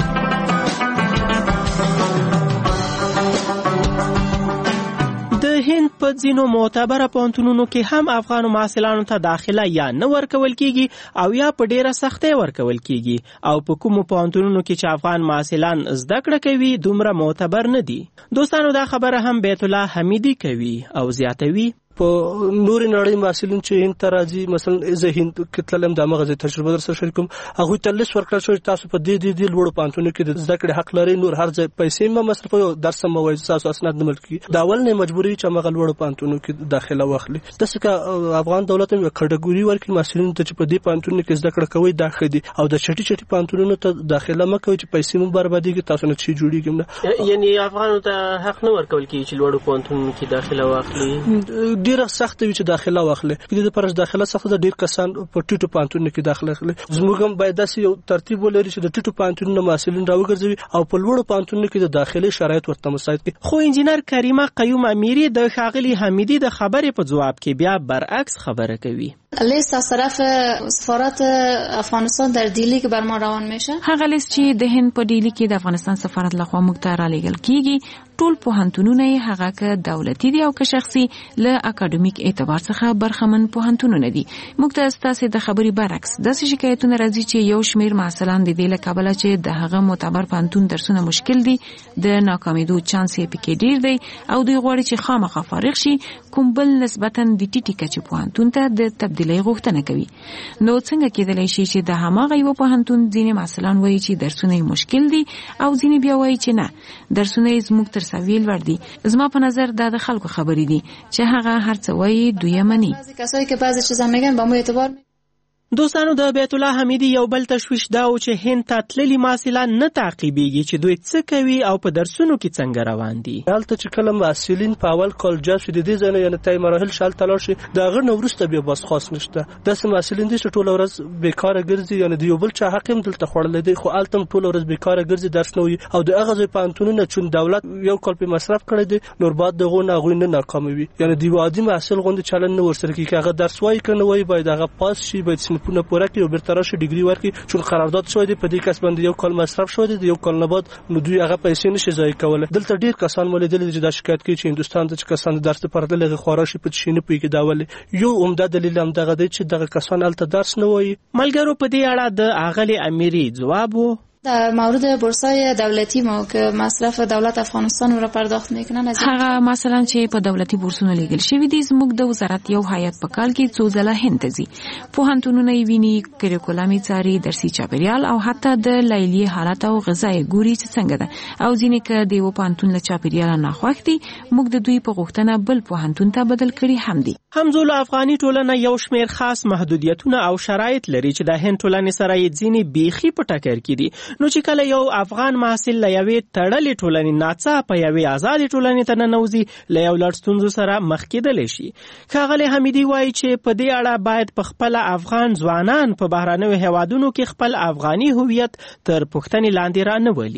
د هند په ځینو معتبره پوهنتونونو کې هم افغانو محصلانو ته داخله یا نه ورکول کیږي او یا په ډیره سختۍ ورکول کیږي او په کومو پوهنتونونو کې چې افغان محصلان زده کړه کوي دومره معتبر نه دي. دوستانو دا خبره هم بیت الله حمیدی کوي او زیاتوي په نور نړۍ محصلین چې هند ته راځي، مثلا زه هند کې تلم د مغزي تجربه در سره شریکوم، هغه ته لیست ورکړل شو تاسو په دې دې دې لوړو پانتونو کې د زده کړې حق لرئ، نور هر ځای پیسې ما مصرف او درس هم وایي تاسو اسناد نه ملکي دا اول نه مجبوري چې مغل لوړو پانتونو کې داخله واخلي. داسې که افغان دولت هم کټګوري ورکړي محصلین ته چې په دې پانتونو کې زده کړه کوي دا خدي او د چټي چټي پانتونو ته داخله مکوي چې پیسې مو برباديږي، تاسو نه چی جوړیږي نه. یعنی افغانو ته حق نه ورکول کیږي چې لوړو پانتونو کې داخله واخلي. ډیره سخت وي چې داخله واخلي، د دې پرځ داخله سخت د ډیر کسان په ټیټو پانتونو کې داخله اخلي. زموږ هم باید داسې یو ترتیب ولري چې د ټیټو پانتونو محصلین راوګرځوي او په لوړو پانتونو کې د داخلي شرایط ورته مساعد کړي. خو انجینر کریمه قیوم امیری د ښاغلي حمیدی د خبرې په جواب کې بیا برعکس خبره کوي. لیست از طرف سفارت افغانستان در دیلی که بر ما روان میشه، هغه لیست چې د هند په دیلی کې د افغانستان سفارت لخوا موږ ته رالیږل کیږي، ټول پوهنتونونه یې هغه که دولتي دي او که شخصي له اکاډمیک اعتبار څخه برخمن پوهنتونونه دي. موږ ته ستاسې د خبرې برعکس داسې شکایتونه راځي چې یو شمیر محصلان د دې له کبله چې د هغه معتبر پوهنتون درسونه مشکل دي، د ناکامیدو چانس یې پکې ډیر دی او دوی غواړي چې خامخا فارغ شي، کوم بل نسبتا د ټیټې کچې پوهنتون ته د تبدیلۍ غوښتنه کوي. نو څنګه کېدلی شي چې د هماغه یو پوهنتون ځینې محصلان وایي چې درسونه یې مشکل دي او ځینې بیا وایي چې نه، درسونه یې زموږ تر سویل ور دي. زما په نظر دا د خلکو خبرې دي چې هغه هر څه وایي دوی یې مني. کسایی که بعضی چیزا میگن با مو اعتبار می دوستانو د بیت الله حمیدی یو بل تشویش دا و چې هند ته تللي محصلان نه تعقیبېږي چې دوی څه کوي او په درسونو کې څنګه روان دي. هلته چې کله محصلین په اول کال جذب شي د دې ځای نه یعنې تای مراحل شال تلاړ شي د هغه نه وروسته بیا بس خاص نشته. داسې محصلین دي چې ټوله ورځ بیکاره ګرځي، یعنې د یو بل چا حق هم دلته خوړلی دی، خو هلته هم ټوله ورځ بیکاره ګرځي، درس نه وي او د هغه ځای پوهنتونونه چون دولت یو کال پې مصرف کړی دی، نور بعد د هغو نه هغوی نه ناکاموي. یعنې د یو عادي محصل غوندې چلند نه ورسره کېږي، هغه درس وایي که نه وایي باید هغه پاس شي، باید صنفونه پوره کړي ترشه ډیګري ورکړي، چون قرارداد شوی دی په دې کس باندې یو کال مصرف شوی دی، یو کال نه بعد نو دوی هغه پیسې نشي ضایع کولی. دلته ډیر کسان ولیدل چې دا شکایت کوي چې هندوستان ته چې کسان د درس لپاره تللي خورا شي په شي نه پوهېږي. دا ولې یو عمده دلیل هم دغه دی چې دغه کسان هلته درس نه وایي. ملګرو په دې اړه د اغلې امیري ځواب و در مورد بورسای دولتی ما که مصرف دولت افغانستان را پرداخت میکنن، از هغه مثلا چې په دولتي بورسونو لیږل شوي دي، زموږ د وزارت یو هیئت په کال کې څو ځله هند ته ځي، پوهنتونونه یې ویني، کریکولم یې څاري، درسي چاپیریال او حتی د لیلیې حالت او غذا یې ګوري چې څنګه ده. او ځینې که د یو پوهنتون له چاپیریاله ناخوښ دي، موږ د دوی په غوښتنه بل پوهنتون ته بدل کړي هم دي. همزولو افغاني ټولنه یو شمیر خاص محدودیتونه او شرایط لري چې د هند ټولنې سره یې ځینې بیخي په ټکر کې دي. نو چې کله یو افغان محصل له یوې تړلې ټولنې ناڅاپه یوې ازادې ټولنې ته ننوځي، له یو لړ ستونزو سره مخ کېدلی شي. ښاغلی حمیدي وایي چې په دې اړه باید په خپله افغان ځوانان په بهرنیو هیوادونو کې خپل افغاني هویت تر پوښتنې لاندې رانه ولي.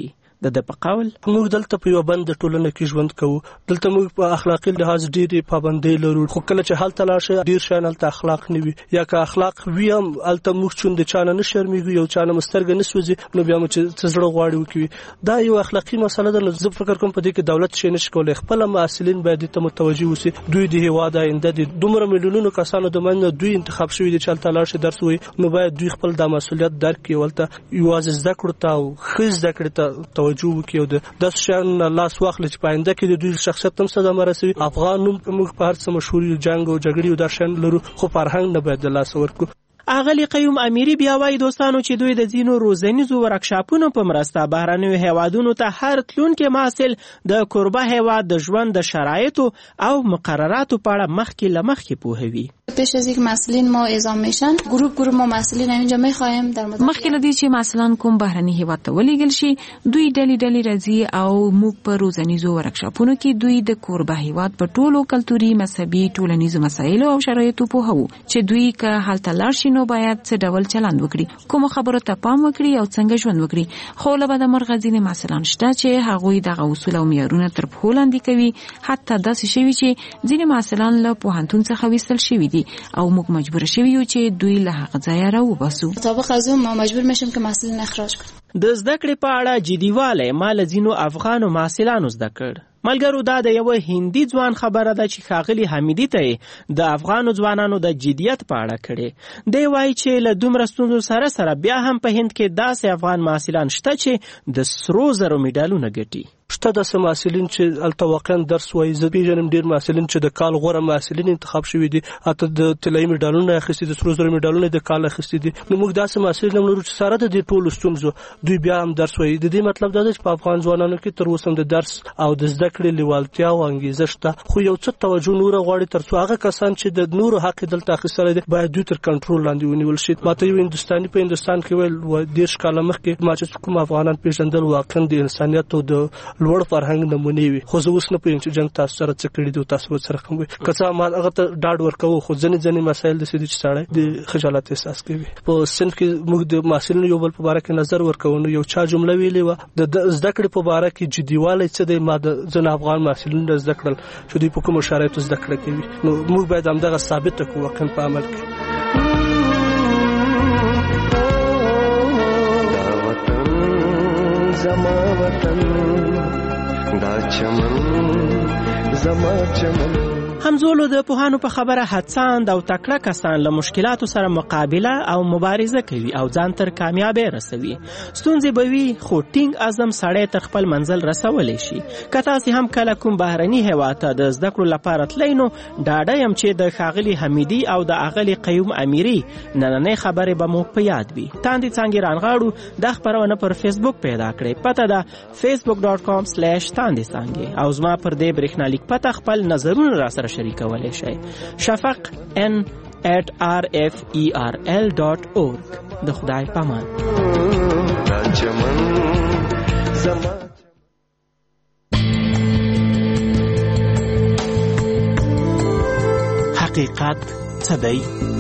د د په قول موږ دلته په یو بند ټولنه کې ژوند کوو، دلته موږ په اخلاقي لحاظ ډېرې پابندۍ لرو، خو کله چې هلته لاړ شي ډېر شیان هلته اخلاق نه وي، یا که اخلاق وي هم هلته موږ چون د چا نه نه شرمېږو، یو چا نه مو سترګه نه سوځي، نو بیا مو چې څه زړه غواړي وکړي. دا یو اخلاقي مسله ده. زه فکر کوم په دې کې دولت شی نشي کولی، خپله محصلین باید دې ته متوجه اوسي. دوی د هېواد آینده دي، دومره میلیونونو کسانو د منځ نه دوی انتخاب شوي دي چې هلته لاړ شي درس ووایي، نو باید دوی خپل دا مسؤلیت درک کړي، هلته یوازې زده کړو ته او ښه زده کړې ته توجه وکړي او د داسې شیانو نه لاس واخلي چې په آینده کې د دوی شخصیت هم صدمه رسوي. افغان نوم موږ په هر څه مشهور یو، جنګ او جګړې او دا شیان لرو، خو فرهنګ نه باید د لاسه ورکړو. اغلی قیوم امیری بیا وایي دوستانو چې دوی د ځینو روزنیزو ورکشاپونو په مرسته بهرنیو هیوادونو ته هر تلونکي محصل د کوربه هیواد د ژوند د شرایطو او مقرراتو په اړه مخکې له مخکې پوهوي. پیش از اینکه مسئولین ما اعزام میشن گروه گروه ما مسئولین اینجا میخوایم در مدت مخکې له دې چې مثلا کوم بهرني هیواد ته ولېږل شي دوی ډلې ډلې راځي او موږ په روزنیزو ورکشاپونو کې دوی د کوربه هیواد په ټولو کلتوري مذهبي ټولنیزو مسایلو او شرایطو پوهوو چې دوی که هلته لاړ شي نو باید څه ډول چلند وکړي، کوم خبرو ته پام وکړي او څنګه ژوند وکړي. خو له بده مرغه ځینې محصلان شته چې هغوی دغه اصول او معیارونه تر پښو لاندې کوي، حتی داسې شوي چې ځینې محصلان له پوهنتون څخه ویستل شوي دي او موږ مجبور شوي یو چې دوی له هغه ځایه راوباسو. مطابق از اون ما مجبور میشیم که محصلین اخراج کنیم. د زده کړې په اړه جديوالی ما له ځینو افغانو محصلانو زده کړ. ملګرو دا د یو هندي ځوان خبره ده چې ښاغلي حمیدي ته د افغانو ځوانانو د جدیت په اړه کړي. دی وایي چې له دومره ستونزو سره سره بیا هم په هند کې داسې افغان محصلان شته چې د سرو زرو میډالونه ګټي. شته داسې محصلین چې هلته واقعا درس وایي. زه پېژنم ډېر محصلین چې د کال غوره محصلین انتخاب شوي دي، حتی د طلایي میډالونه اخیستي دي، سرو زرو میډالونه د کال اخیستي دي. نو موږ داسې محصلین هم لرو چې سره د دې ټولو ستونزو دوی بیا هم درس وایي. د دې مطلب دا دی چې په افغان ځوانانو کې تر اوسه هم د درس او د زده کړې لیوالتیا او انګیزه شته، خو یو څه توجه نوره غواړي تر څو هغه کسان چې د نورو حق دلته اخیستلی دی باید دوی تر کنټرول لاندې ونیول شي. ماته یو هندوستاني په هندوستان کې ویل دېرش کاله مخکې ما چې کوم افغانان پېژندل واقعا د انسانیت او د لوړ فرهنګ نمونې وي، خو زه اوس نه پوهېږم چې جنګ تاسو سره څه کړي دي او تاسو ورسره کوم وي. که څه ما هغه ته ډاډ ورکوو، خو ځینې ځینې مسایل داسې دي چې سړی د خجالت احساس کوي. په صنف کې موږ د محصلینو یو بل په باره کې نظر ورکوو. نو یو چا جمله ویلې وه د زده کړې په باره کې جديوالی څه دی. ما د ځینو افغان محصلینو زده کړل چې دوی په کومو شرایطو زده کړه کوي. نو موږ باید همدغه ثابته کړو واقعا په عمل کې. زما وطن دا چمن زما چمن. همزولو د پوهانو په خبره هڅاند او تکړه کسان له مشکلاتو سره مقابله او مبارزه کوي او ځان تر کامیابی رسوي. ستونزې به وي خو ټینګ عزم سړی تر خپل منزل رسولی شي. که تاسې هم کله کوم بهرني هیواد ته د زده کړو لپاره تلئ نو ډاډه یم چې د ښاغلي حمیدي او د اغلي قیوم امیري نننۍ خبرې به مو په یاد وي. تاندې څانګې رانغاړو دا خپرونه پر فیسبوک پیدا کړئ. پته ده فیسبوک ډاټ کام سلیش تاندې څانګې او زما پر دې برېښنالیک پته خپل نظرونه راسره شریکولی شئ. شفق ان ایٹ آر ایف ای آر ایل ډاټ اورګ. د خدای پامان. حقیقت څه دی؟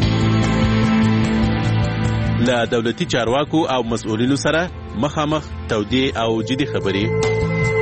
له دولتي چارواکو او مسؤلینو سره مخامخ تودې او جدي خبرې.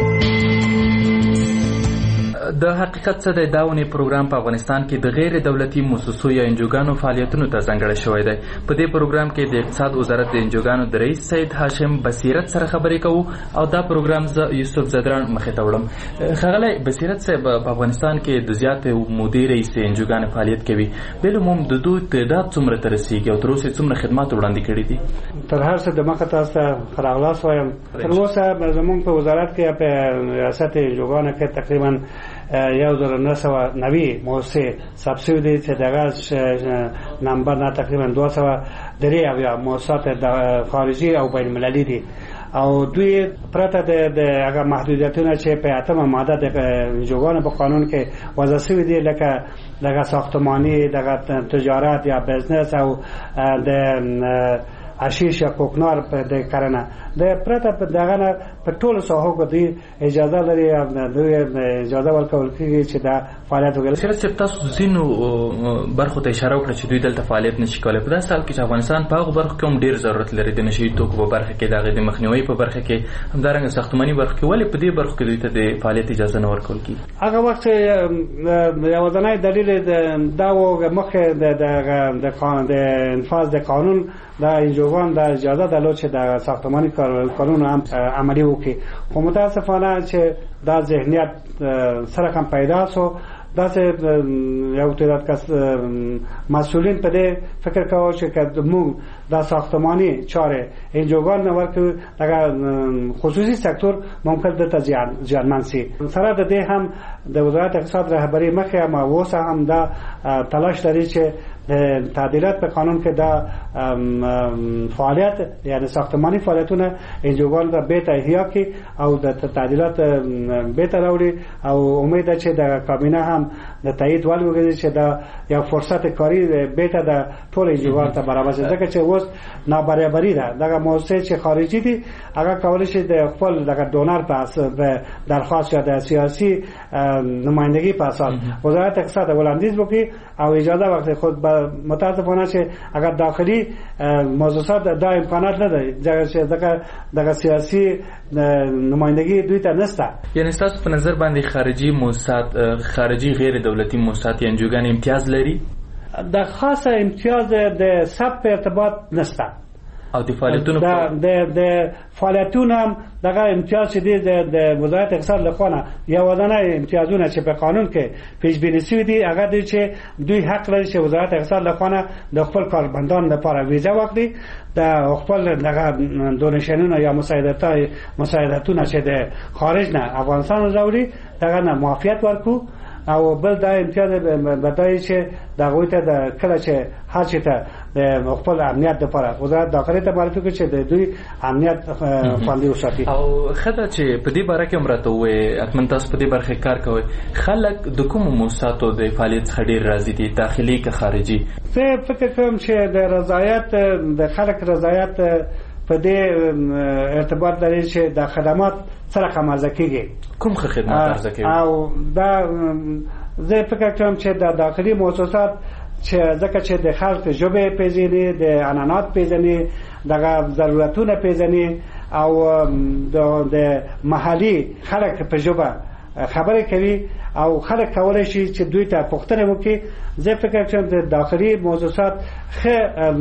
د حقیقت څه دی داونې پروګرام په افغانستان کې د غیر دولتي مؤسسو یا انجوګانو فعالیتونو ته ځانګړی شوی دی. په دې پروګرام کې د اقتصاد وزارت د انجوګانو د رئیس سید هاشم بصیرت سره خبرې کوو او دا پروګرام زه یوسف زدران مخې ته وړم. ښاغلی بصیرت صاحب، په افغانستان کې د زیاتې مودې رئیسې انجوګانې فعالیت کوي. بالعموم د دوی تعداد څومره ته رسېږي او تر اوسه څومره خدمات وړاندې کړي دي؟ تر هر څه دمخه تاسو ته ښه راغلاست وایم. تر اوسه زموږ په وزارت کې په ریاست انجوګانو کې تقریبا یو زر نه سوه نوي مؤسسې ثبت شوي دي چې دغه نمبر نه تقریبا دوه سوه درې اویا مؤسسات خارجي او بین المللي دي او دوی پرته د هغه محدودیتونه چې په اتمه ماده د انجوګانو په قانون کې وضع شوي دي لکه دغه ساختماني دغه تجارت یا بزنس او د حشیش یا کوکنار د کرنه د پرته په دغه په ټولو ساحو کې دوی اجازه لري دوی اجازه ورکول کېږي چې دا فعالیت وکړي. سره چې تاسو ځینو برخو ته اشاره وکړه چې دوی دلته فعالیت نشي کولای. په داسې حال کې چې افغانستان په هغو برخو کې هم ډېر ضرورت لري د نشهیي توکو په برخه کې، د هغې د مخنیوي په برخه کې، همدارنګه ساختماني برخه کې، ولې په دې برخو کې دوی ته د فعالیت اجازه نه ورکول کېږي؟ هغه وخت یوازینی دلیل دا و مخکې د انفاذ د قانون د انجوګان د اجازه درلود چې د ساختماني قانون هم عملي وکړي، خو متاسفانه چې دا ذهنیت سره کم پیدا شو. داسې یو تعداد کس مسئولین په دې فکر کاوه چې که موږ دا ساختماني چارې انجوګان نه ورکړو دغه خصوصي سکتور ممکن دلته زیانمن شي. سره د دې هم د وزارت اقتصاد رهبري مخکې هم اوس هم دا تلاش لري چې تعدیلات په قانون کې دا فعالیت یعنی ساختماني فعالیتونه انجوګان را به ته احیا کړي او د تعدیلات به ته راوړي او امید ده چې د کابینه هم د تایید ول وګړي چې دا یو فرصت کاری به ته د ټول انجوګان ته برابر شي، ځکه چې اوس نابرابری ده. دغه موسسې چې خارجي دي هغه کولای شي د خپل دغه ډونر په درخواست یا د سیاسي نمائندگی په اساس وزارت اقتصاد وړاندیز وکړي او اجازه ورکړي. خود متاسفانه چې اگر داخلي موضوعات دا امکانات نه لري ځکه دغه سیاسي نمائندگی دوی ته نشته. یعنی تاسو په نظر باندې خارجي موسسات، خارجي غیر دولتي موسسات یا انجوګان امتیاز لري؟ د خاصه امتیاز د سب په ارتباط نشته او د فعالیتونو د د فعالیتونو هم دغه امتیاز چې د وزارت اقتصاد لخوا یوازینی امتیازونه چې په قانون کې پیش بینی شوي دي هغه دی چې دوی حق لري چې وزارت اقتصاد لخوا د خپل کارمندان لپاره ویزا واخلي، د خپل دغه دونیشنونه یا مساعدتونه چې د خارج نه افغانستان راوړي دغه نه معافیت ورکو او بل دا امتیاز بدای چې دغه ته د کله چې هر چې ته د خپل امنیت لپاره وزارت داخلي ته معرفي کوي چې د دوی امنیت خوندي وساتي. او خدای چې په دې باره کې مرته وې اتمن تاسو په دې برخه کار کوي، خلک د کوم موسساتو د فعالیت څخه ډیر راضي دي، داخلي که خارجي؟ زه فکر کوم چې د رضایت د خلک رضایت په دې ارتباط لري چې د خدمات سره کمازه کیږي. کوم خدمات ارزه کوي؟ او دا زه فکر کوم چې د داخلي مؤسسات چې ځکه چې د خلک ژبه پیژني، د عنعنات پیژني، دغه ضرورتونه پیژني او د محلي خلک په ژبه خبرې کوي او خلک کولای شي چې دوی ته پوښتنه وکړي. زه فکر کوم د داخلي موسسات ښه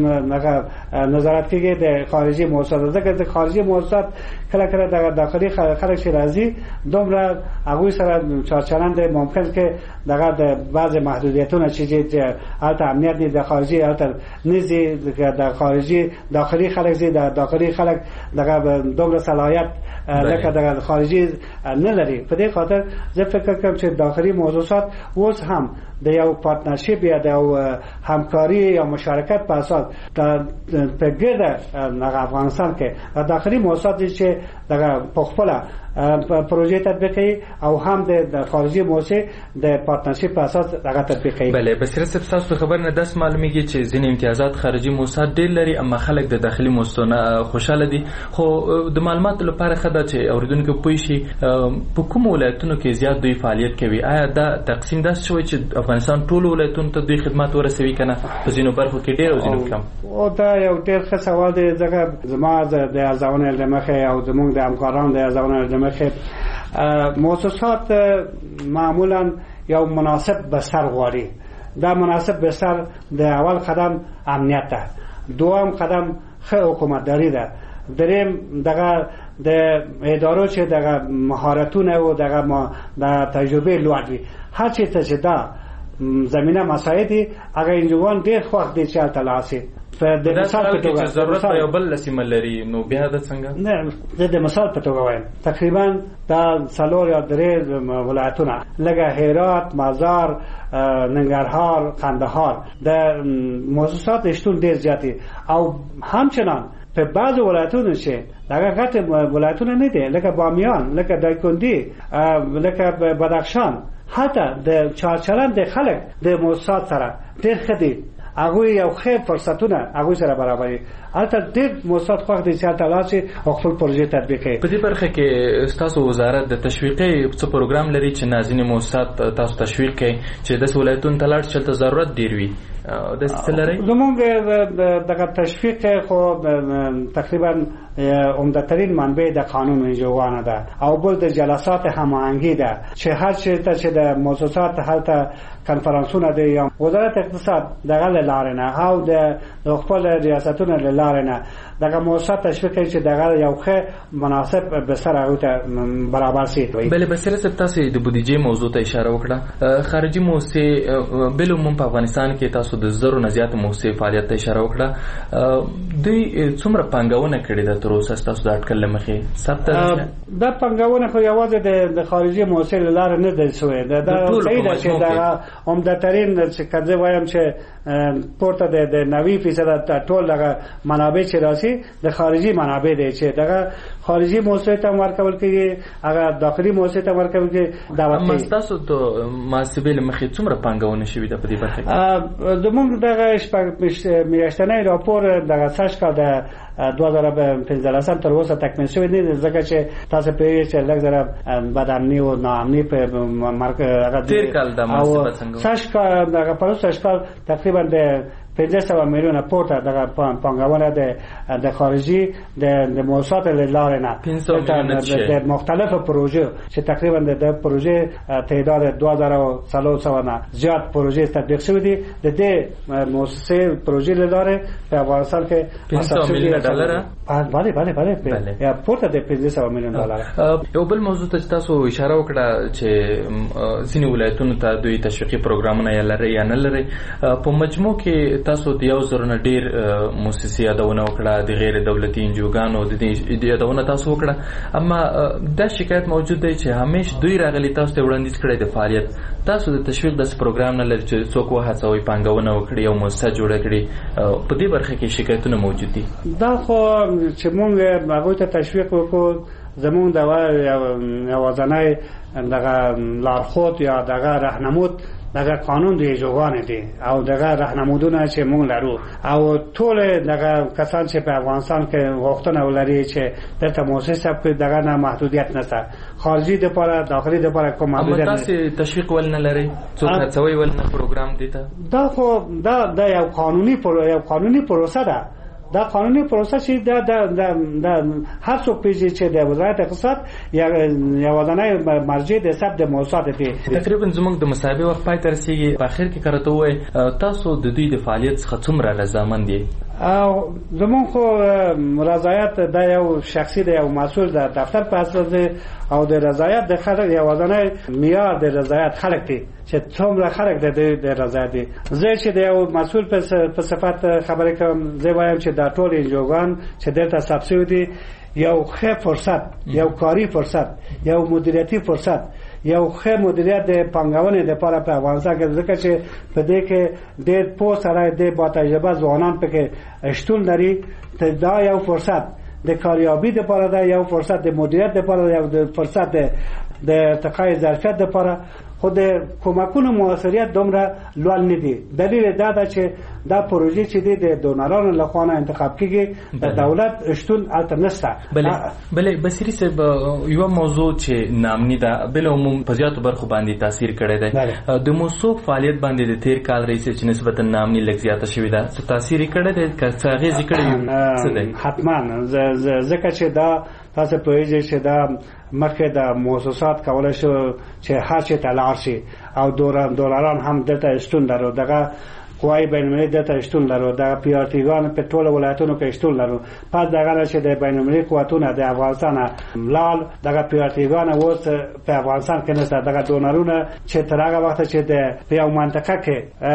نظارت کوي د خارجي موسسات، ځکه د خارجي موسسات کله کله د داخلي خلک چې راځي دومره هغوی سره چارچلند ممکن کې دغه د بعض محدودیتونه چې البته امنیت دی د خارجي البته نزي د خارجي داخلي خلک زی د داخلي خلک دغه دومره صلاحیت لکه د خارجي نه لري. په دې خاطر زه فکر کوم چې داخلي موضوعات اوس هم د یو پارتنرشپ یا د همکاري یا مشارکت په اساس په ګرد افغانستان کې داخلي موضوعات چې دغه په خپل پروژې تطبیق کوي او هم د خارجي موسسه د پارتنرشپ په اساس دغه تطبیق کوي. بله بصیرت صاحب تاسو خبر نه داس معلومیږي چې ځینې امتیازات خارجي موسسات ډېر لري اما خلک د داخلي موسسو خوشاله دي، خو د معلوماتو لپاره خدا چې اوریدونکو پوه شي په کوم ولایتونو کې زیات دوی فعالیت کوي، آیا دا تقسیم داس شوی چې افغانستان ټول ولایتونو ته دوی خدمات ورسوي کنه؟ په ځینو برخو کې ډېر او ځینو کم. او دا یو ډېر ښه سوال دی ځکه زما د ارزونې له مخې او زموږ د همکارانو د ارزونې له مخې مؤسسات معمولا یو مناسب بستر غواړي. دا مناسب بستر د اول قدم امنیت ده، دوم قدم ښه حکومتداري ده، دریم دغه د ادارو چې دغه مهارتونه او دغه د تجربه لوړ وي. هر چی ته چې دا زمینه مساعدي هغه انجوان ډېر خوښ دي چې تلاسي د مثال په توګه ضرورت یو بل لسیمه لري نو بیا د څنګه نه د مثال په توګه وایم تقریبا دا څلور یا درې ولایتونه لکه هرات، مزار، ننګرهار، قندهار د موسسات شتون ډېر زیاتی او همچنان په بعض ولایتونو چې دغه غټ ولایتونه نه دي لکه بامیان، لکه دایکندی، لکه بدخشان، حتی د چارچلند خلک د موسسات سره ډېر ښه دي هغه یو ښه فرصتونه هغه سره برابرې البته ډېر موثق وخت دی چې تلاشي او خپل پروژې تطبیق کړي. په دې برخه کې تاسو وزارت د تشویقي څه پروګرام لري چې نازنین موسسات تاسو تشویق کوي چې د ولایتونو ته لاړ چې ضرورت ډیر وي د ستلري زموږ دغه تشویق خو تقریبا عمدترین منبع د قانون انجوانه ده او بل د جلسات هماهنګي ده چې هر چیرې ته چې د موسسات هلته کنفرانسونه دي یا وزارت اقتصاد دغه لاره نه او د خپل ریاستونو لاره نه دغه موسسات تشویق کوي چې دغه یو ښه مناسب به سره او برابر شي. بل بسره تاسو د بودیجې موضوع ته اشاره وکړه. خارجي موسسې بل عموم په افغانستان کې تاسو د زرو نه زیات موسسې فعالیت ته اشاره وکړه. دوی څومره پانګونه کړې ده تر اوسه تاسو د اټکل لمخې ثبت دا پانګونه خو یوازې د خارجي موسسې لاره نه ده شوې ده دا صحیح ده چې دا عمدترین چې کله وایم چې پورته د نوي فیصد ټول دغه منابع چې راشي د خارجي منابع دي چې دغه خارجي موسسې ته ورکول کیږي هغه داخلي موسسې ته ورکول کیږي دا وخت اما تاسو ته محاسبې لمخې څومره پانګونه شوې ده په دې برخه کې؟ زموږ دغه میاشتنی راپور دغه ساش کا د دوه هزار پنځلسم تر اوسه تکمیل شوی دی ځکه چې تاسو په یوه چې لږ زره بدامني او ناامني په مرکز هغه تیر کال د محاسبه څنګه ساش کا دغه په ساش کال تقریبا د پنځه سوه میلیونه پورته دغه پانګونه د د خارجي د د موسسات لاره نه د مختلفو پروژو چې تقریبا د پروژې تعداد دوه هزار و څلور نه زیات پروژې تطبیق شوې دي د دې موسسې پروژې لاره په افغانستان کې پنځه میلیونه ډالر بله بله بله یا پورته د پنځه سوه میلیون ډالر. یو بل موضوع ته تاسو اشاره وکړه چې ځینې ولایتونو ته دوی تشویقي پروګرامونه یا لري یا نه لري. په مجموع کې تاسو د یو زر نه ډیر موسسې یادونه وکړه د غیر دولتي انجوګانو د دې یادونه تاسو وکړه اما دا شکایت موجود دی چې همیش دوی راغلي تاسو ته وړاندیز کړی د فعالیت تاسو د تشویق د پروګرام نه لري چې څوک وهڅوي پانګونه وکړي او موسسه جوړه کړي په دې برخه کې شکایتونه موجود دي. دا خو چې موږ هغه ته تشویق وکړو زمون دا یوازنۍ دغه لارښود یا دغه راهنمود دغه قانون دی جوړونه دي او دغه راهنمودونه چې موږ لرو او ټول دغه کسان چې په افغانستان کې غوښتنه ولري چې دغه موسسه په دغه نه محدودیت نشته خارجي د لپاره داخلي د لپاره کوم محدودیت نه تاسو تشویق ول نه لري څو هڅوي ول نه پروګرام دی ته دا خو دا د یو قانوني یو قانوني پروسه ده دا قانوني پروسه چې دا د هر څوک پیژني چې د وزارت اقتصاد یا یوازینی مرجع د حساب د موسسات دی. تقریبا زموږ د مصاحبه وخت پای تر رسیدي په اخر کې کارته وای تاسو د دوی د فعالیت څخه څومره رضامند دي؟ او زمون خو رضایت د یو شخصي د یو مسؤل د دفتر په اساس او د رضایت د خلک یوازینی معیار د رضایت خلک دی چې څومره خلک د د رضایت دي. زه چې د یو مسؤل په صفت خبرې کوم زه وایم چې دا ټول انجوګان چې دلته سبسیډي دي یو ښه فرصت یو کاری فرصت یو مدیریتي فرصت یو ښه مدیریت د پانګونې لپاره په افغانستان کې ځکه چې په دې کې ډېر پوه سره د با تجربه ځوانان پکې شتون لري. دا یو فرصت د کاریابی لپاره ده یو فرصت د مدیریت لپاره یو فرصت د ارتقای ظرفیت لپاره خود کمکونو موثریت دومره لوړ نه دي. دلیل دا ده چې دا پروژې چې دي د دونرانو لخوا نه انتخاب کیږي د دولت شتون البته نشته. بلې بلې بصیري صاحب یو موضوع چې نامني ده بل عموم په زیاتو برخو باندې تاثیر کړی دی د موثق فعالیت باندې د تیر کال رئیس چې نسبتا نامني لږ زیاته شوې ده څه تاثیر کړی دی که څه اغېزې کړې څه دی؟ حتما ځکه چې دا تاسو پوهیږئ چې دا مخکې د مؤسسات کولای شو چې هر څه ته لاړ شي او دولاران هم دلته شتون لرو دغه قوای بین‌المللي دلته شتون لرو دغه پی آر ټي ګان په ټولو ولایتونو کې شتون لرو. پس دغه چې د بین‌المللي قوتونه د افغانستان لال دغه پی آر ټي ګان اوس په افغانستان کې نشته. دغه دونرونه چې تر هغه وخت چې د یو منطقه کې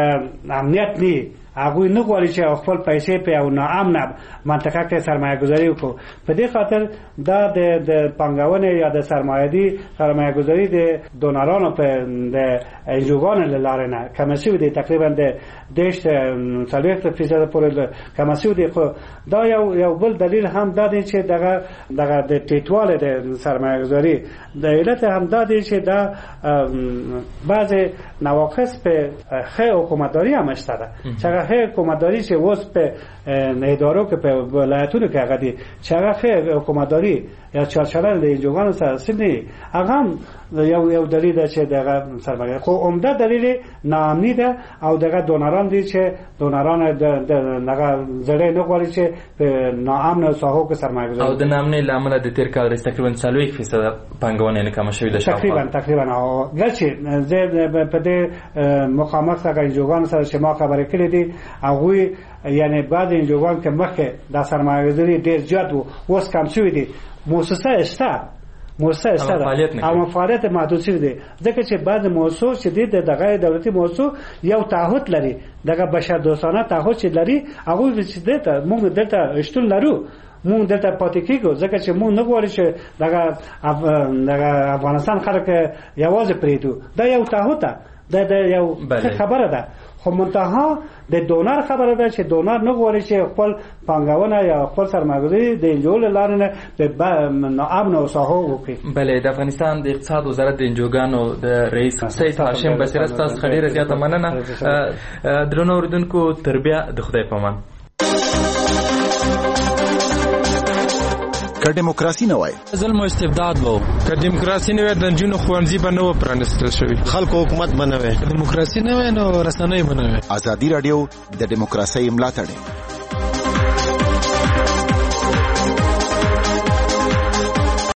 امنیت نه هغه نه غواړي چې خپل پیسې په یو ناامنه منطقه کې سرمایه گذاري وکړي. په دې خاطر دا د د پانګونې یا د سرمایه‌داري سرمایه گذاري د دونرانو په د انجوګانو لاره نه کم شوی دی تقریبا د دیش څلوېښت فیصد پورې کم شوی دی. خو دا یو یو بل دلیل هم دا دی چې دغه دغه د ټیټواله د سرمایه گذاري د علت هم دا دی چې دا بعض نواقص په خې حکومتداري هم شته ده چې هغه خې حکومتداري چې اوس په ادارو کې په ولایتونو کې هغه دي چې هغه خې حکومتداري یا چارچلل د انجوګانو سره سني هغه یو یو دلیل ده چې دغه سرمایه خو عمده دلیل ناامني ده او دغه دونران دي چې دونران د دغه زړې نه غواړي چې په ناامنه ساحو کې سرمایه گذاري او د ناامنۍ له امله د تیر کال تقریبا څلوېښت فیصده پانګونه نه کمه شوې ده تقریبا تقریبا او ګرچې زه په دې مخامخ سره انجوګانو سره چې ما خبرې کړې دي هغوی یعنی بعد انجوګان کې مخکې د سرمایه گذاري ډېر زیات وو اوس کم شوی دي مؤسسه شته مؤسسه شته او فعالیت محدود شوی دی ځکه چې بعد موضوع چې د دغه دولتي موضوع یو تعهد لري دغه بشر دوستانه تعهد چې لري هغه چې دته موږ دته شتون لرو مونږ دلته پاتې کېږو ځکه چې مونږ نه غواړو چې دغه دغه افغانستان خلک یوازې پرېږدو دا یو تعهد ده دا یو خبره ده خو منتها د دونر خبره ده چې دونر نه غواړي چې خپل پانګونه یا خپل سرمایه‌گذاري د انجو له لارې نه په ناامنو ساحو وکړي. بله د افغانستان د اقتصاد وزارت د انجوګانو د رئیس سید هاشم بصیرت تاسو څخه ډېره زیاته مننه. درنو اوریدونکو تر بیا د خدای په امان. که دیموکراسي نه وای ظلم او استبداد وو، که دیموکراسي نه وای د نجونو ښوونځي به نه و پرانیستل شوي، خلکو حکومت به نه وای، که دیموکراسي نه وای نو رسنۍ به نه وای. ازادي راډیو د دیموکراسۍ ملاتړ